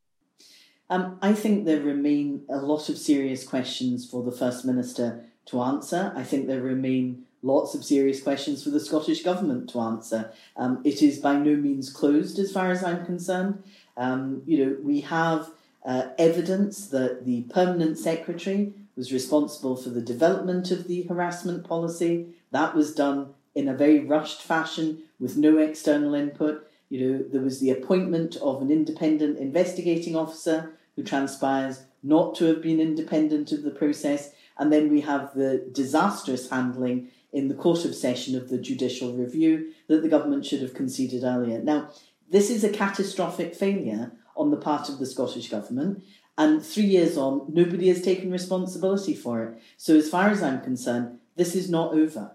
I think there remain a lot of serious questions for the First Minister to answer. I think there remain lots of serious questions for the Scottish Government to answer. It is by no means closed as far as I'm concerned. We have evidence that the Permanent Secretary was responsible for the development of the harassment policy. That was done in a very rushed fashion with no external input. There was the appointment of an independent investigating officer who transpires not to have been independent of the process. And then we have the disastrous handling in the Court of Session of the judicial review that the government should have conceded earlier. Now, this is a catastrophic failure on the part of the Scottish Government, and 3 years on, nobody has taken responsibility for it. So as far as I'm concerned, this is not over.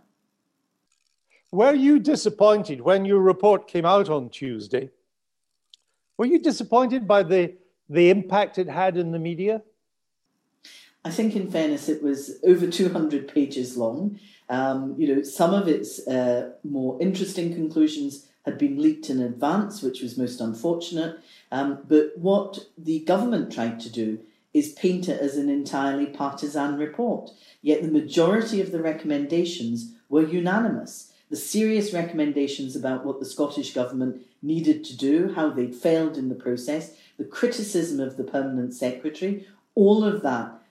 Were you disappointed when your report came out on Tuesday? Were you disappointed by the impact it had in the media? I think, in fairness, it was over 200 pages long. Some of its more interesting conclusions had been leaked in advance, which was most unfortunate. But what the government tried to do is paint it as an entirely partisan report. Yet the majority of the recommendations were unanimous. The serious recommendations about what the Scottish Government needed to do, how they'd failed in the process, the criticism of the Permanent Secretary, all of that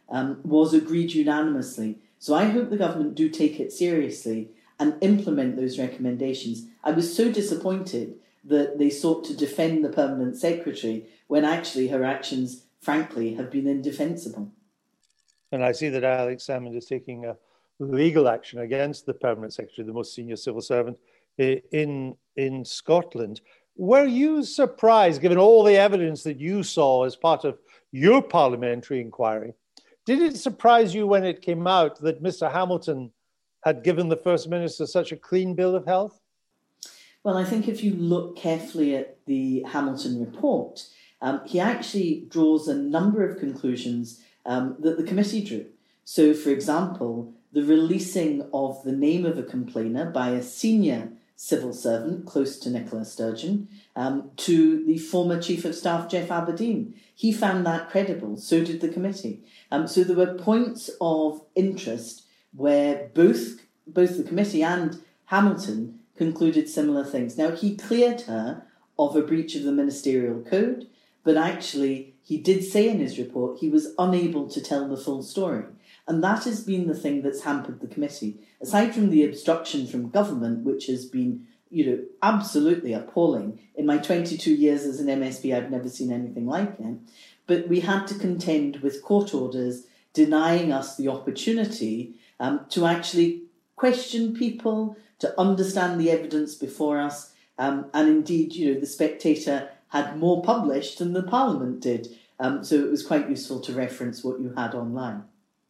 was agreed unanimously. So I hope the government do take it seriously and implement those recommendations. I was so disappointed that they sought to defend the Permanent Secretary when actually her actions, frankly, have been indefensible. And I see that Alex Salmond is taking a legal action against the Permanent Secretary, the most senior civil servant in Scotland. Were you surprised, given all the evidence that you saw as part of your parliamentary inquiry? Did it surprise you when it came out that Mr. Hamilton had given the First Minister such a clean bill of health? Well, I think if you look carefully at the Hamilton report, he actually draws a number of conclusions that the committee drew. So, for example, the releasing of the name of a complainer by a senior civil servant close to Nicola Sturgeon to the former Chief of Staff, Jeff Aberdeen. He found that credible, so did the committee. So there were points of interest where both the committee and Hamilton concluded similar things. Now, he cleared her of a breach of the ministerial code, but actually he did say in his report he was unable to tell the full story. And that has been the thing that's hampered the committee. Aside from the obstruction from government, which has been, absolutely appalling. In my 22 years as an MSP, I've never seen anything like it. But we had to contend with court orders denying us the opportunity to actually question people, to understand the evidence before us. And indeed, the Spectator had more published than the Parliament did. So it was quite useful to reference what you had online.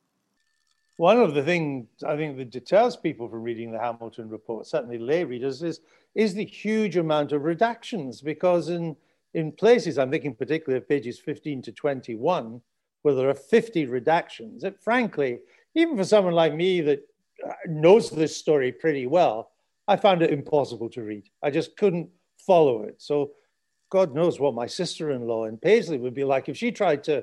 One of the things I think that deters people from reading the Hamilton report, certainly lay readers, is the huge amount of redactions, because in places, I'm thinking particularly of pages 15 to 21, where there are 50 redactions, that frankly, even for someone like me that knows this story pretty well, I found it impossible to read. I just couldn't follow it. So God knows what my sister-in-law in Paisley would be like if she tried to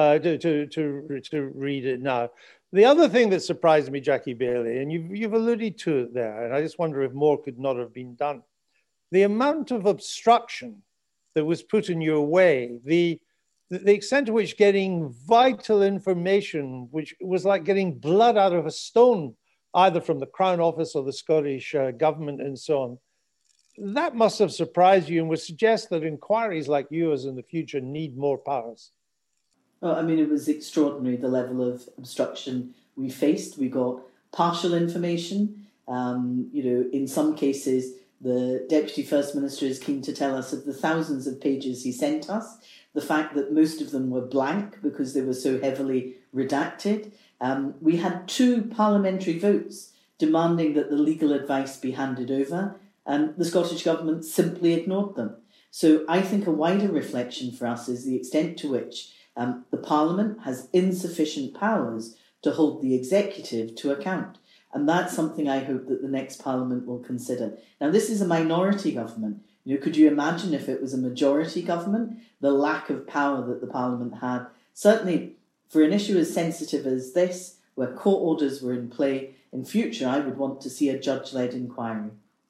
read it now. The other thing that surprised me, Jackie Baillie, and you've alluded to it there, and I just wonder if more could not have been done. The amount of obstruction that was put in your way, the extent to which getting vital information, which was like getting blood out of a stone, either from the Crown Office or the Scottish government and so on, that must have surprised you and would suggest that inquiries like yours in the future need more powers. Well, I mean, it was extraordinary, the level of obstruction we faced. We got partial information. In some cases, the Deputy First Minister is keen to tell us of the thousands of pages he sent us, the fact that most of them were blank because they were so heavily redacted. We had 2 parliamentary votes demanding that the legal advice be handed over, and the Scottish Government simply ignored them. So I think a wider reflection for us is the extent to which the Parliament has insufficient powers to hold the executive to account. And that's something I hope that the next Parliament will consider. Now, this is a minority government. Could you imagine if it was a majority government, the lack of power that the Parliament had? Certainly, for an issue as sensitive as this, where court orders were in play, in future, I would want to see a judge-led inquiry.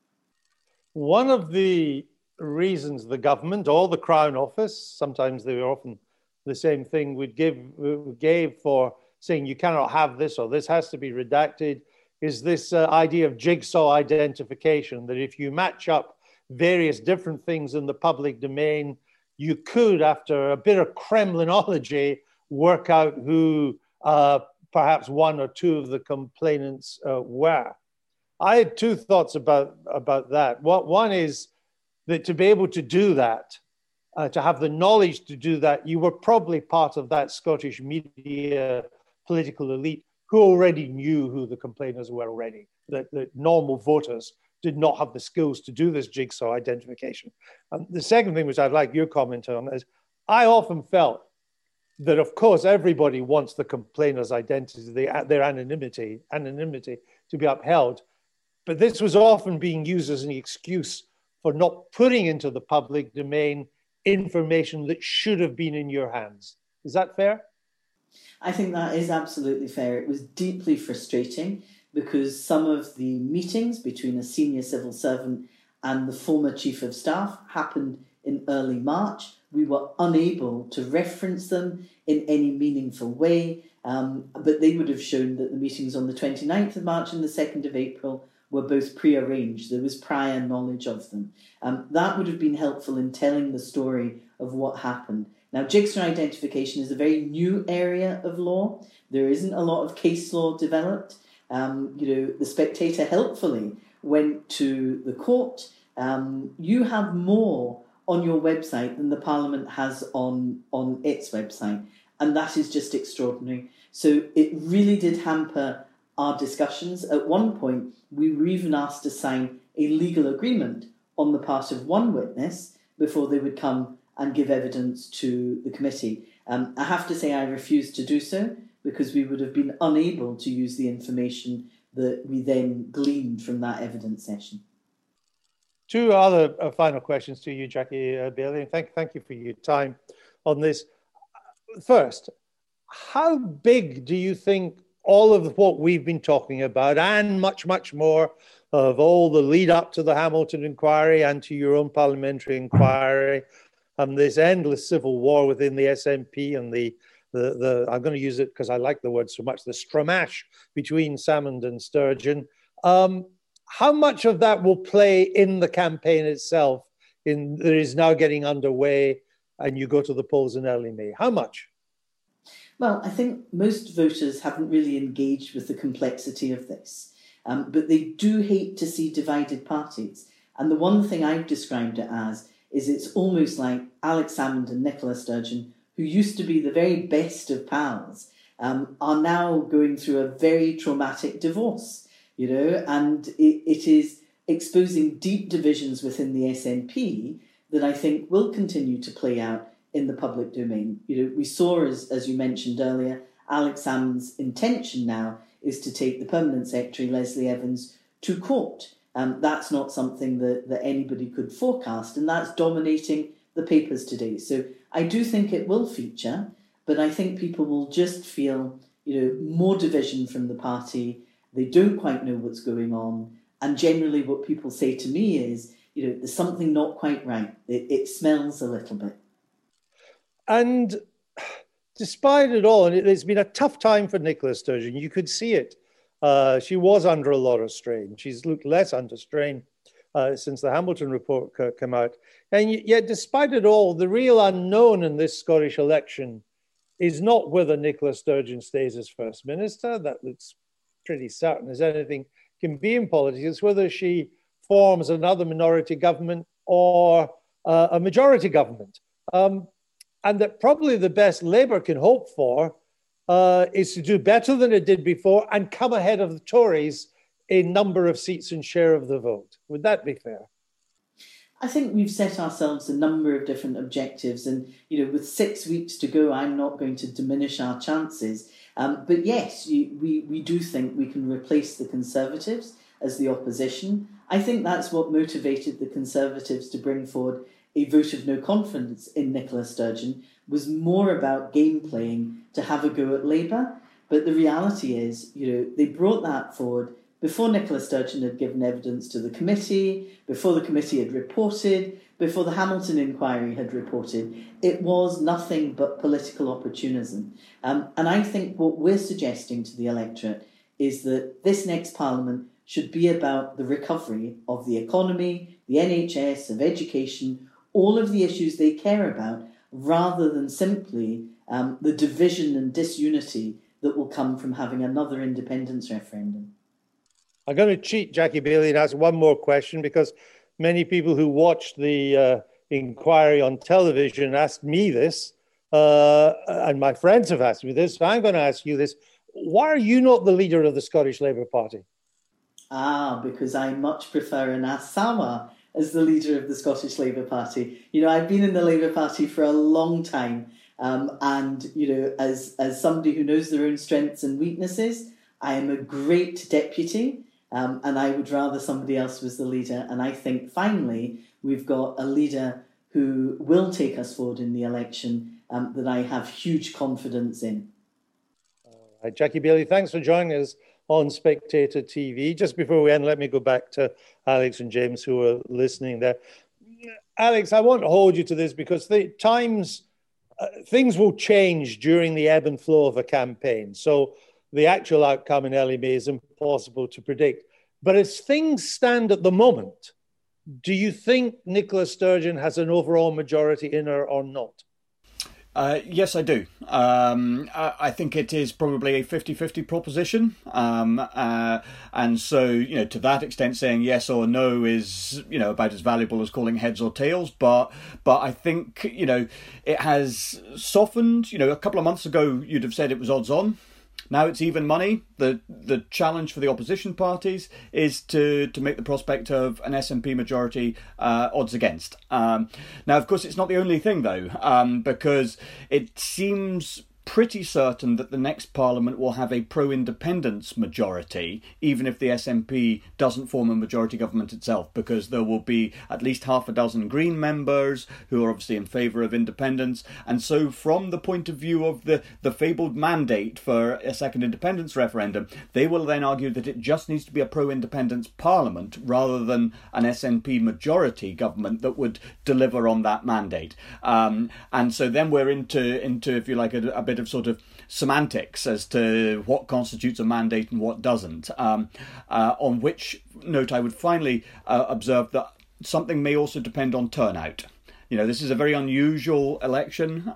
One of the reasons the government or the Crown Office, sometimes they were often the same thing, gave for saying you cannot have this or this has to be redacted, is this idea of jigsaw identification, that if you match up various different things in the public domain, you could, after a bit of Kremlinology, work out who perhaps 1 or 2 of the complainants were. I had 2 thoughts about that. One is that to be able to do that, to have the knowledge to do that, you were probably part of that Scottish media political elite who already knew who the complainers were already, that normal voters did not have the skills to do this jigsaw identification. And the second thing, which I'd like your comment on, is I often felt that, of course, everybody wants the complainers' identity, their anonymity to be upheld, but this was often being used as an excuse for not putting into the public domain information that should have been in your hands. Is that fair? I think that is absolutely fair. It was deeply frustrating because some of the meetings between a senior civil servant and the former Chief of Staff happened in early March. We were unable to reference them in any meaningful way, but they would have shown that the meetings on the 29th of March and the 2nd of April were both pre-arranged. There was prior knowledge of them. That would have been helpful in telling the story of what happened. Now, jigsaw identification is a very new area of law. There isn't a lot of case law developed. The Spectator helpfully went to the court. You have more on your website than the Parliament has on its website, and that is just extraordinary. So it really did hamper our discussions. At one point, we were even asked to sign a legal agreement on the part of one witness before they would come and give evidence to the committee. I have to say I refused to do so because we would have been unable to use the information that we then gleaned from that evidence session. Two other final questions to you, Jackie Baillie. Thank you for your time on this. First, how big do you think all of what we've been talking about and much, much more of all the lead up to the Hamilton inquiry and to your own parliamentary inquiry and this endless civil war within the SNP and the I'm going to use it because I like the word so much, the stramash between Salmond and Sturgeon. How much of that will play in the campaign itself that is now getting underway and you go to the polls in early May? How much? Well, I think most voters haven't really engaged with the complexity of this, but they do hate to see divided parties. And the one thing I've described it as is it's almost like Alex Salmond and Nicola Sturgeon, who used to be the very best of pals, are now going through a very traumatic divorce, and it is exposing deep divisions within the SNP that I think will continue to play out in the public domain. We saw, as you mentioned earlier, Alex Salmond's intention now is to take the Permanent Secretary, Leslie Evans, to court. That's not something that anybody could forecast, and that's dominating the papers today. So I do think it will feature, but I think people will just feel, more division from the party. They don't quite know what's going on. And generally what people say to me is, there's something not quite right. It smells a little bit. And despite it all, and it's been a tough time for Nicola Sturgeon, you could see it. She was under a lot of strain. She's looked less under strain since the Hamilton report came out. And yet, despite it all, the real unknown in this Scottish election is not whether Nicola Sturgeon stays as First Minister. That looks pretty certain as anything can be in politics. It's whether she forms another minority government or a majority government. And that probably the best Labour can hope for is to do better than it did before and come ahead of the Tories in number of seats and share of the vote. Would that be fair? I think we've set ourselves a number of different objectives, and with 6 weeks to go, I'm not going to diminish our chances. But yes, we do think we can replace the Conservatives as the opposition. I think that's what motivated the Conservatives to bring forward a vote of no confidence in Nicola Sturgeon, was more about game playing to have a go at Labour. But the reality is, they brought that forward before Nicola Sturgeon had given evidence to the committee, before the committee had reported, before the Hamilton inquiry had reported. It was nothing but political opportunism. And I think what we're suggesting to the electorate is that this next Parliament should be about the recovery of the economy, the NHS, of education, all of the issues they care about, rather than simply the division and disunity that will come from having another independence referendum. I'm going to cheat, Jackie Baillie, and ask one more question, because many people who watched the inquiry on television asked me this, and my friends have asked me this, so I'm going to ask you this. Why are you not the leader of the Scottish Labour Party? Because I much prefer Anas Sarwar as the leader of the Scottish Labour Party. I've been in the Labour Party for a long time, and as somebody who knows their own strengths and weaknesses, I am a great deputy, and I would rather somebody else was the leader. And I think finally we've got a leader who will take us forward in the election that I have huge confidence in. Jackie Baillie, thanks for joining us on Spectator TV. Just before we end, let me go back to Alex and James who are listening there. Alex, I want to hold you to this because things will change during the ebb and flow of a campaign. So the actual outcome in early May is impossible to predict. But as things stand at the moment, do you think Nicola Sturgeon has an overall majority in her or not? Yes, I do. I think it is probably a 50-50 proposition. And so, to that extent, saying yes or no is, about as valuable as calling heads or tails. But I think, it has softened. A couple of months ago, you'd have said it was odds on. Now it's even money. The challenge for the opposition parties is to make the prospect of an SNP majority odds against. Now, of course, it's not the only thing, though, because it seems pretty certain that the next Parliament will have a pro-independence majority, even if the SNP doesn't form a majority government itself, because there will be at least half a dozen Green members who are obviously in favour of independence. And so from the point of view of the fabled mandate for a second independence referendum, they will then argue that it just needs to be a pro-independence Parliament rather than an SNP majority government that would deliver on that mandate. And so then we're into if you like, a bit of sort of semantics as to what constitutes a mandate and what doesn't. On which note I would finally observe that something may also depend on turnout. This is a very unusual election.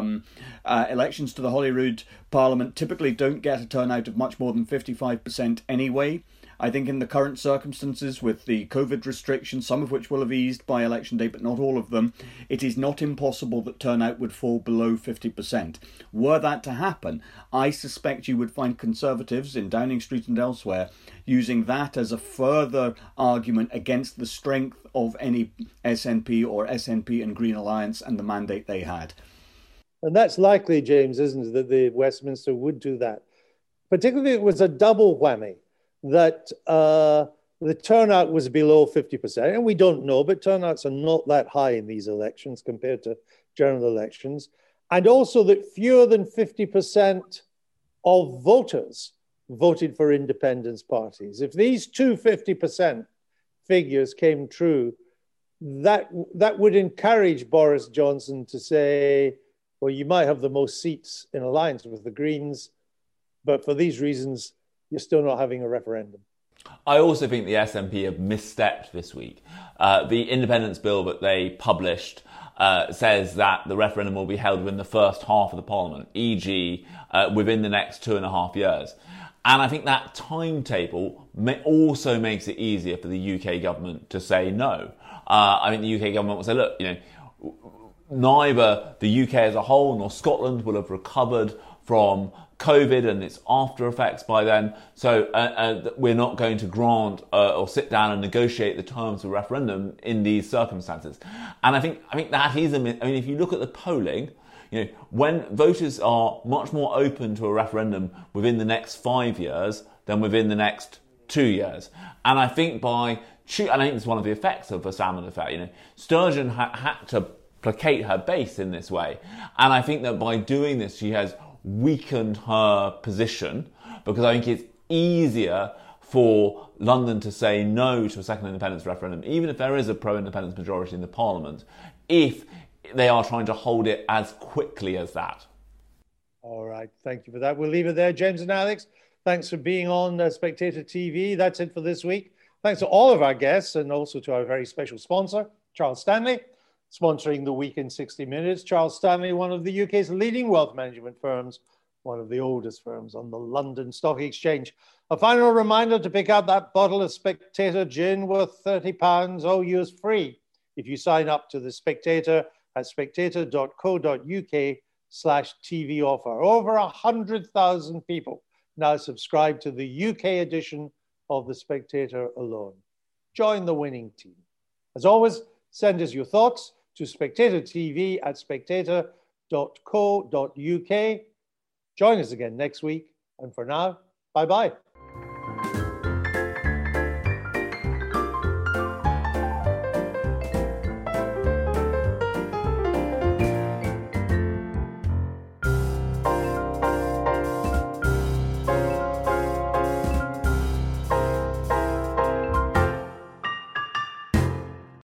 Elections to the Holyrood Parliament typically don't get a turnout of much more than 55% anyway. I think in the current circumstances with the COVID restrictions, some of which will have eased by election day, but not all of them, it is not impossible that turnout would fall below 50%. Were that to happen, I suspect you would find Conservatives in Downing Street and elsewhere using that as a further argument against the strength of any SNP or SNP and Green Alliance and the mandate they had. And that's likely, James, isn't it, that the Westminster would do that? Particularly it was a double whammy. That the turnout was below 50%, and we don't know, but turnouts are not that high in these elections compared to general elections, and also that fewer than 50% of voters voted for independence parties. If these two 50% figures came true, that would encourage Boris Johnson to say, well, you might have the most seats in alliance with the Greens, but for these reasons, you're still not having a referendum. I also think the SNP have misstepped this week. The independence bill that they published says that the referendum will be held within the first half of the Parliament, e.g. Within the next 2.5 years. And I think that timetable also makes it easier for the UK government to say no. I think the UK government will say, look, neither the UK as a whole nor Scotland will have recovered from COVID and its after effects by then. So we're not going to grant or sit down and negotiate the terms of referendum in these circumstances. And I think that is if you look at the polling, when voters are much more open to a referendum within the next 5 years than within the next 2 years. And I think I think it's one of the effects of the salmon affair. Sturgeon had to placate her base in this way. And I think that by doing this, she has weakened her position, because I think it's easier for London to say no to a second independence referendum, even if there is a pro-independence majority in the Parliament, if they are trying to hold it as quickly as that. All right, thank you for that. We'll leave it there. James and Alex, thanks for being on Spectator TV. That's it for this week. Thanks to all of our guests and also to our very special sponsor, Charles Stanley, sponsoring the week in 60 Minutes. Charles Stanley, one of the UK's leading wealth management firms, one of the oldest firms on the London Stock Exchange. A final reminder to pick up that bottle of Spectator gin worth £30, all yours free, if you sign up to the Spectator at spectator.co.uk/TV offer. Over 100,000 people now subscribe to the UK edition of the Spectator alone. Join the winning team. As always, send us your thoughts to spectatortv@spectator.co.uk. Join us again next week. And for now, bye-bye.